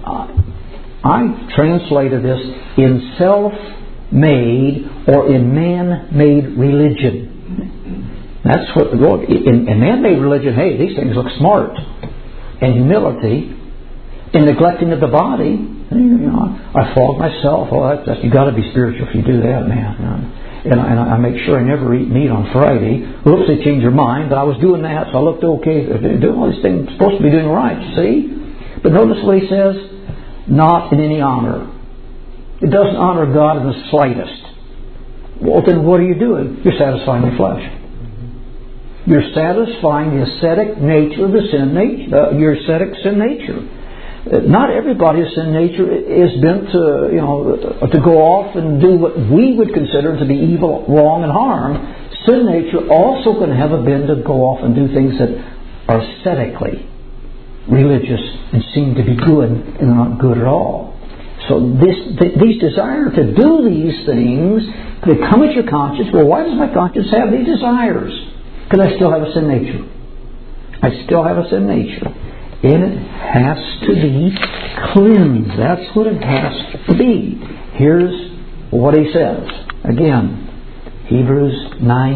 I translated this in self-made or in man-made religion. That's what the Lord. In man-made religion, hey, these things look smart. And humility. In neglecting of the body, I flog myself. You got to be spiritual if you do that, man. And I make sure I never eat meat on Friday. Oops, they changed their mind. But I was doing that, so I looked okay. They're doing all these things. I'm supposed to be doing right. See, but notice what he says: not in any honor. It doesn't honor God in the slightest. Well, then what are you doing? You're satisfying your flesh. You're satisfying the ascetic nature of the sin nature. Your ascetic sin nature. Not everybody's sin nature is bent to go off and do what we would consider to be evil, wrong, and harm. Sin nature also can have a bend to go off and do things that are aesthetically religious and seem to be good and not good at all. So these desire to do these things, they come at your conscience. Well, why does my conscience have these desires? Because I still have a sin nature. I still have a sin nature. And it has to be cleansed. That's what it has to be. Here's what he says. Again, Hebrews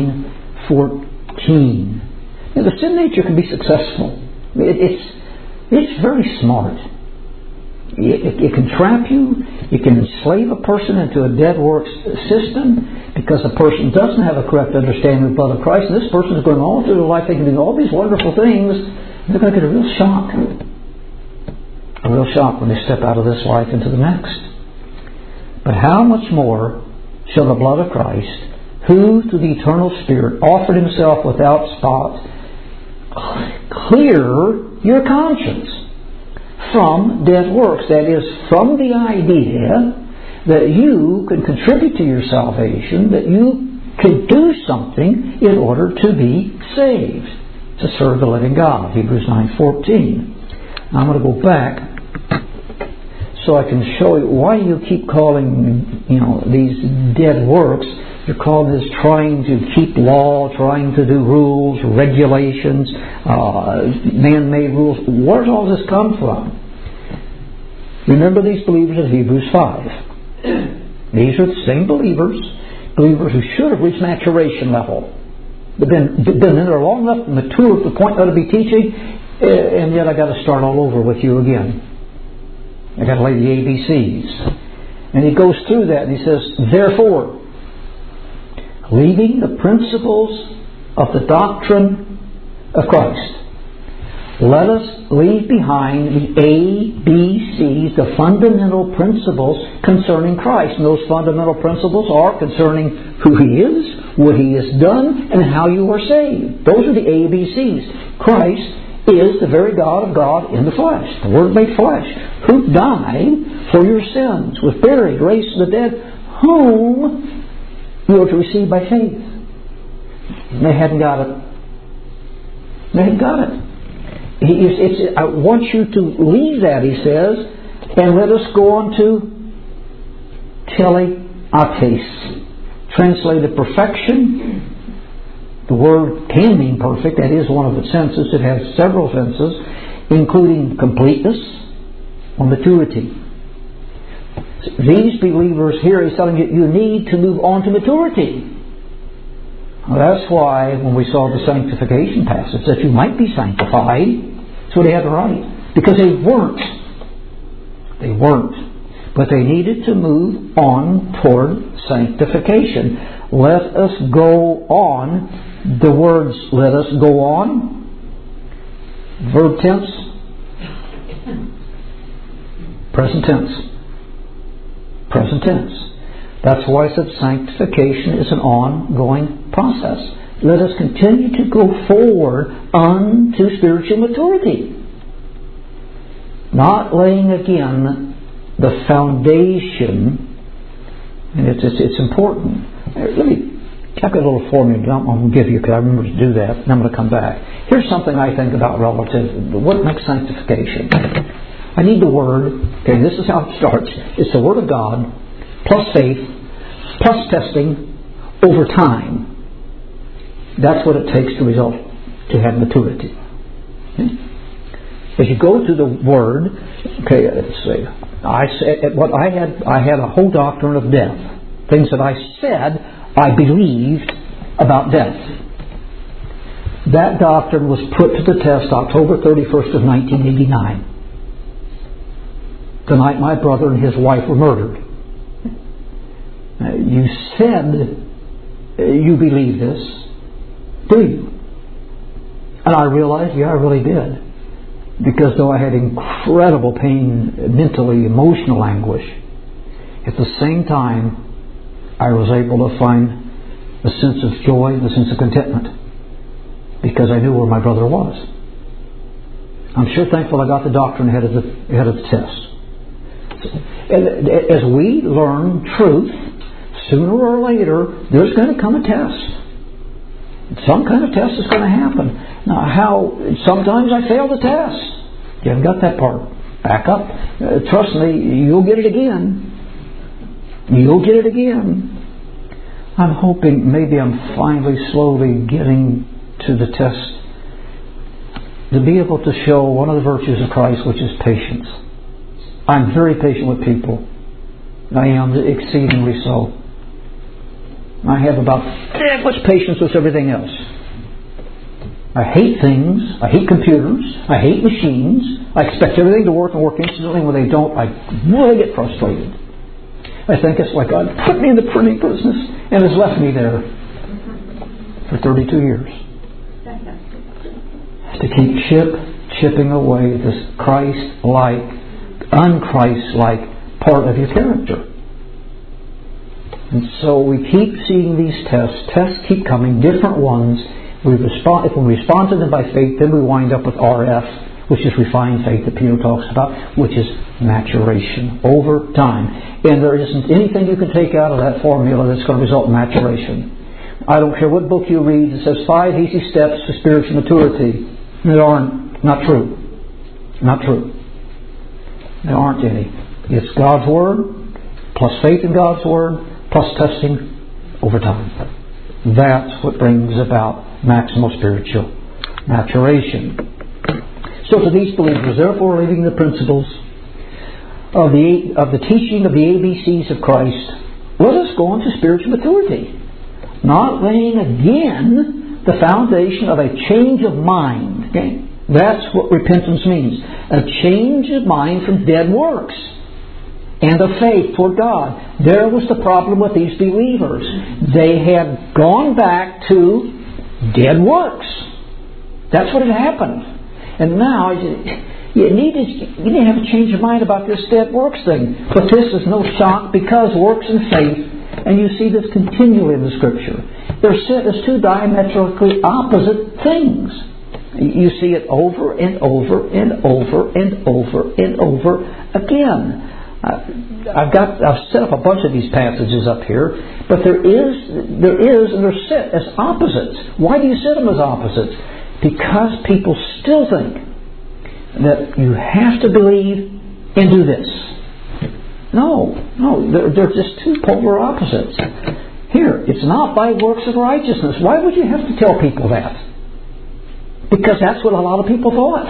9:14. The sin nature can be successful. It's very smart. It can trap you. It can enslave a person into a dead works system because the person doesn't have a correct understanding of the blood of Christ. And this person is going all through their life thinking all these wonderful things. They're going to get a real shock. A real shock when they step out of this life into the next. But how much more shall the blood of Christ, who through the eternal Spirit offered himself without spot, clear your conscience from dead works? That is, from the idea that you can contribute to your salvation, that you can do something in order to be saved, to serve the living God. Hebrews 9:14. Now I'm going to go back so I can show you why you keep calling, these dead works. You're calling this trying to keep law, trying to do rules, regulations, man-made rules. Where does all this come from? Remember these believers of Hebrews 5. These are the same believers who should have reached maturation level. They've been in there long enough to mature to the point they ought to be teaching, and yet I got to start all over with you again. I got to lay the ABCs. And he goes through that and he says, therefore, leaving the principles of the doctrine of Christ, let us leave behind the ABCs, the fundamental principles concerning Christ. And those fundamental principles are concerning who He is, what He has done, and how you are saved. Those are the ABCs. Christ is the very God of God in the flesh, the Word made flesh, who died for your sins, was buried, raised from the dead, whom you are to receive by faith. And they hadn't got it. They hadn't got it. I want you to leave that, he says, and let us go on to teleates, translated perfection. The word can mean perfect. That is one of its senses. It has several senses, including completeness or maturity. These believers here, he's telling you, you need to move on to maturity. Well, that's why when we saw the sanctification passage, that you might be sanctified, that's what he had to write. Because they weren't. They weren't. But they needed to move on toward sanctification. Let us go on. The words, let us go on. Verb tense. Present tense. Present tense. That's why I said sanctification is an ongoing process. Let us continue to go forward unto spiritual maturity. Not laying again the foundation, and it's important. Let me, I've got a little formula I'm going to give you because I remember to do that, and I'm going to come back. Here's something I think about relative, what makes sanctification. I need the Word, okay, this is how it starts. It's the Word of God, plus faith, plus testing over time. That's what it takes to have maturity. Okay? As you go through the Word, okay, let's see. I had a whole doctrine of death. Things that I said I believed about death. That doctrine was put to the test October 31st of 1989. The night my brother and his wife were murdered. You said you believe this, do you? And I realized, yeah, I really did. Because though I had incredible pain, mentally, emotional anguish, at the same time, I was able to find a sense of joy, a sense of contentment, because I knew where my brother was. I'm sure thankful I got the doctrine ahead of the test. As we learn truth, sooner or later, there's going to come a test. Some kind of test is going to happen. Now, sometimes I fail the test. You haven't got that part. Back up. Trust me, you'll get it again. You'll get it again. I'm hoping maybe I'm finally slowly getting to the test to be able to show one of the virtues of Christ, which is patience. I'm very patient with people. I am exceedingly so. I have about as much patience as everything else. I hate things. I hate computers. I hate machines. I expect everything to work and work instantly. When they don't, I really get frustrated. I think it's like God put me in the printing business and has left me there for 32 years. To keep chipping away this Christ-like, un-Christ-like part of your character. And so we keep seeing these tests. Tests keep coming, different ones. If we respond to them by faith, then we wind up with RF, which is refined faith that Peter talks about, which is maturation over time. And there isn't anything you can take out of that formula that's going to result in maturation. I don't care what book you read that says 5 easy steps to spiritual maturity. There aren't. Not true. Not true. There aren't any. It's God's Word, plus faith in God's Word, plus testing over time. That's what brings about maximal spiritual maturation. So to these believers, therefore, leaving the principles of the teaching of the ABCs of Christ, let us go on to spiritual maturity. Not laying again the foundation of a change of mind. Okay? That's what repentance means. A change of mind from dead works and of faith toward God. There was the problem with these believers. They had gone back to dead works. That's what had happened. And now you need to have a change of mind about this dead works thing. But this is no shock, because works and faith, and you see this continually in the Scripture, they're set as two diametrically opposite things. You see it over and over and over and over and over again. I've set up a bunch of these passages up here, but there is, and they're set as opposites. Why do you set them as opposites? Because people still think that you have to believe and do this. No, they're just two polar opposites. Here, it's not by works of righteousness. Why would you have to tell people that? Because that's what a lot of people thought.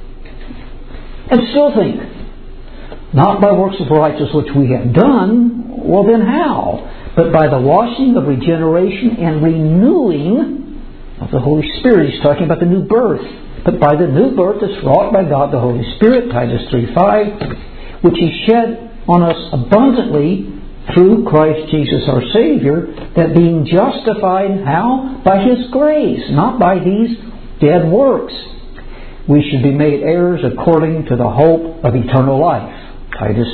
And still think, not by works of righteousness which we have done. Well, then how? But by the washing of regeneration and renewing of the Holy Spirit. He's talking about the new birth. But by the new birth that's wrought by God the Holy Spirit, Titus 3:5, which He shed on us abundantly through Christ Jesus our Savior, that being justified, how? By His grace, not by these dead works, we should be made heirs according to the hope of eternal life. Titus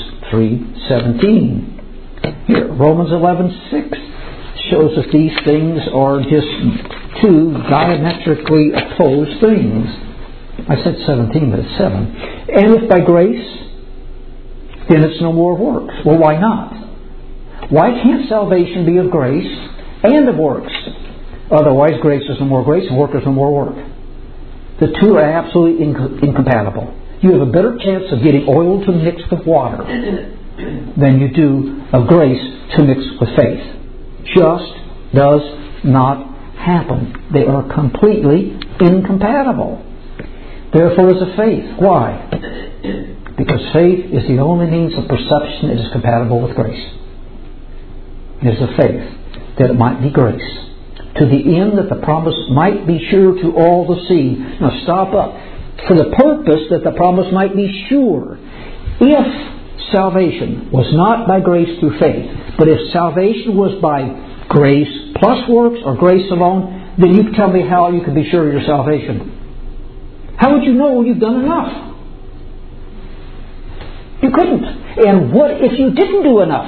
3:17. Here, Romans 11:6 shows that these things are just two diametrically opposed things. I said 17, but it's 7. And if by grace, then it's no more of works. Well, why not? Why can't salvation be of grace and of works? Otherwise, grace is no more grace and work is no more work. The two are absolutely incompatible. You have a better chance of getting oil to mix with water than you do of grace to mix with faith. Just does not happen. They are completely incompatible. Therefore is a faith. Why? Because faith is the only means of perception that is compatible with grace. It is a faith that it might be grace, to the end that the promise might be sure to all the seed. Now stop up. For the purpose that the promise might be sure. If salvation was not by grace through faith, but if salvation was by grace plus works or grace alone, then you tell me how you can be sure of your salvation. How would you know you've done enough? You couldn't. And what if you didn't do enough?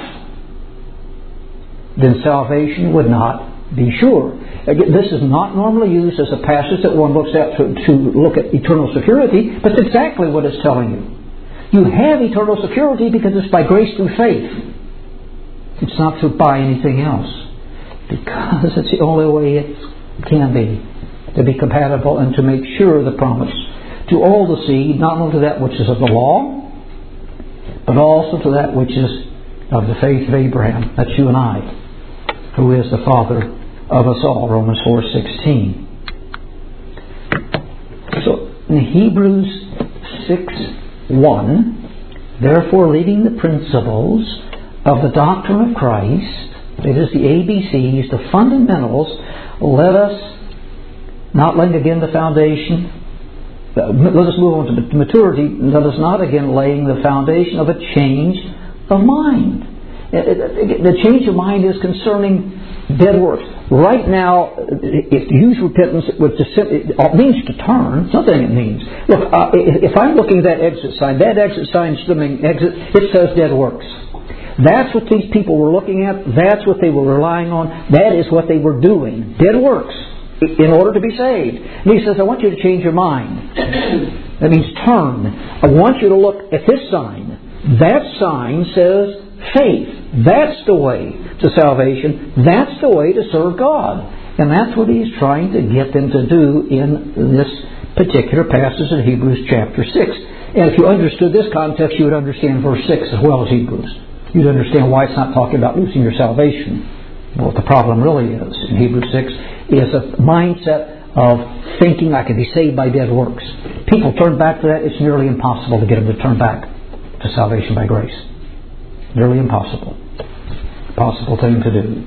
Then salvation would not be sure. Again, this is not normally used as a passage that one looks at to look at eternal security, but it's exactly what it's telling you. You have eternal security because it's by grace through faith. It's not to buy anything else. Because it's the only way it can be, to be compatible and to make sure the promise to all the seed, not only to that which is of the law, but also to that which is of the faith of Abraham. That's you and I, who is the father of us all. Romans 4:16. So in Hebrews 6:1, therefore leaving the principles of the doctrine of Christ, it is the ABCs, the fundamentals, let us not laying again the foundation. Let us move on to maturity. Let us not again laying the foundation of a change of mind. The change of mind is concerning dead works. Right now, if you use repentance, it means to turn. It's nothing it means. Look, if I'm looking at that exit sign swimming exit, it says dead works. That's what these people were looking at. That's what they were relying on. That is what they were doing. Dead works in order to be saved. And he says, I want you to change your mind. That means turn. I want you to look at this sign. That sign says faith. That's the way to salvation. That's the way to serve God. And that's what he's trying to get them to do in this particular passage in Hebrews chapter 6. And if you understood this context, you would understand verse 6 as well as Hebrews. You'd understand why it's not talking about losing your salvation. What the problem really is in Hebrews 6 is a mindset of thinking I can be saved by dead works. People turn back to that. It's nearly impossible to get them to turn back to salvation by grace. Nearly impossible. Impossible thing to do.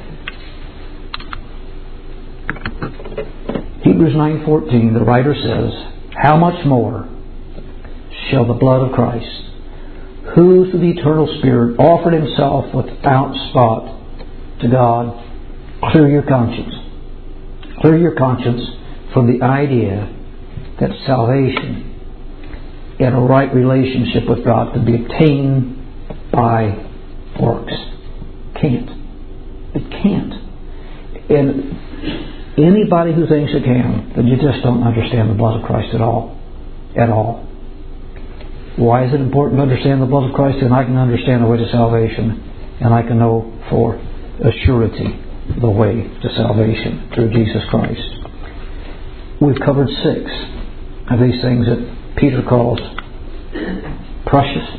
Hebrews 9:14, the writer says, how much more shall the blood of Christ, who through the eternal Spirit offered himself without spot to God, clear your conscience. Clear your conscience from the idea that salvation and a right relationship with God can be obtained by works. Can't. It can't. And anybody who thinks it can, then you just don't understand the blood of Christ at all. At all. Why is it important to understand the blood of Christ? And I can understand the way to salvation, and I can know for a surety the way to salvation through Jesus Christ. We've covered 6 of these things that Peter calls precious.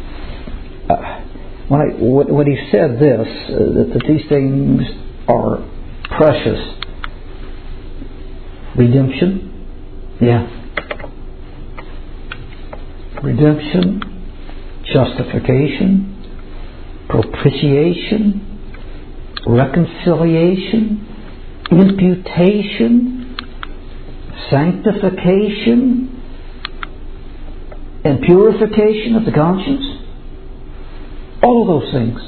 When he said this, that these things are precious, redemption, redemption, justification, propitiation, reconciliation, imputation, sanctification, and purification of the conscience. All of those things.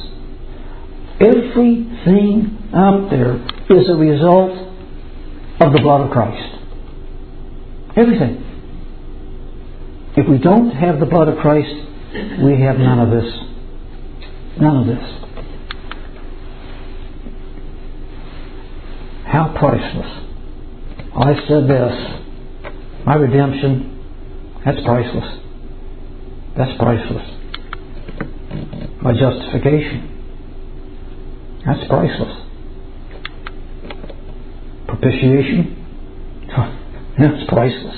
Everything out there is a result of the blood of Christ. Everything. If we don't have the blood of Christ, we have none of this. None of this. How priceless. I said this. My redemption, that's priceless. That's priceless. My justification, that's priceless. Propitiation, that's priceless.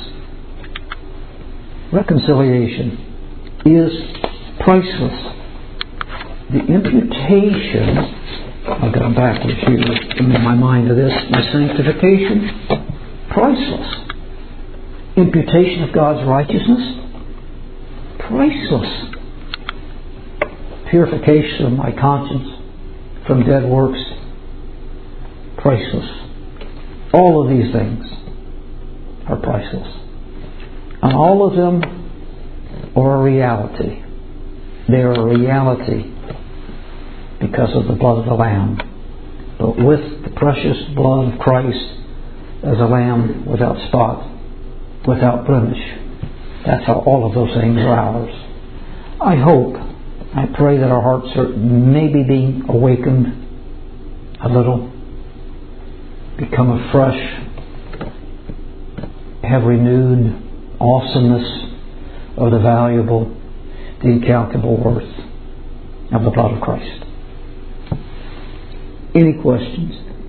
Reconciliation is priceless. The imputation, I've got backwards here in my mind to this, my sanctification, priceless. Imputation of God's righteousness, priceless. Purification of my conscience from dead works, priceless. All of these things are priceless. And all of them are a reality. They are a reality because of the blood of the Lamb. But with the precious blood of Christ as a Lamb without spot, without blemish, that's how all of those things are ours. I pray that our hearts are maybe being awakened a little, become afresh, have renewed awesomeness of the valuable, the incalculable worth of the blood of Christ. Any questions?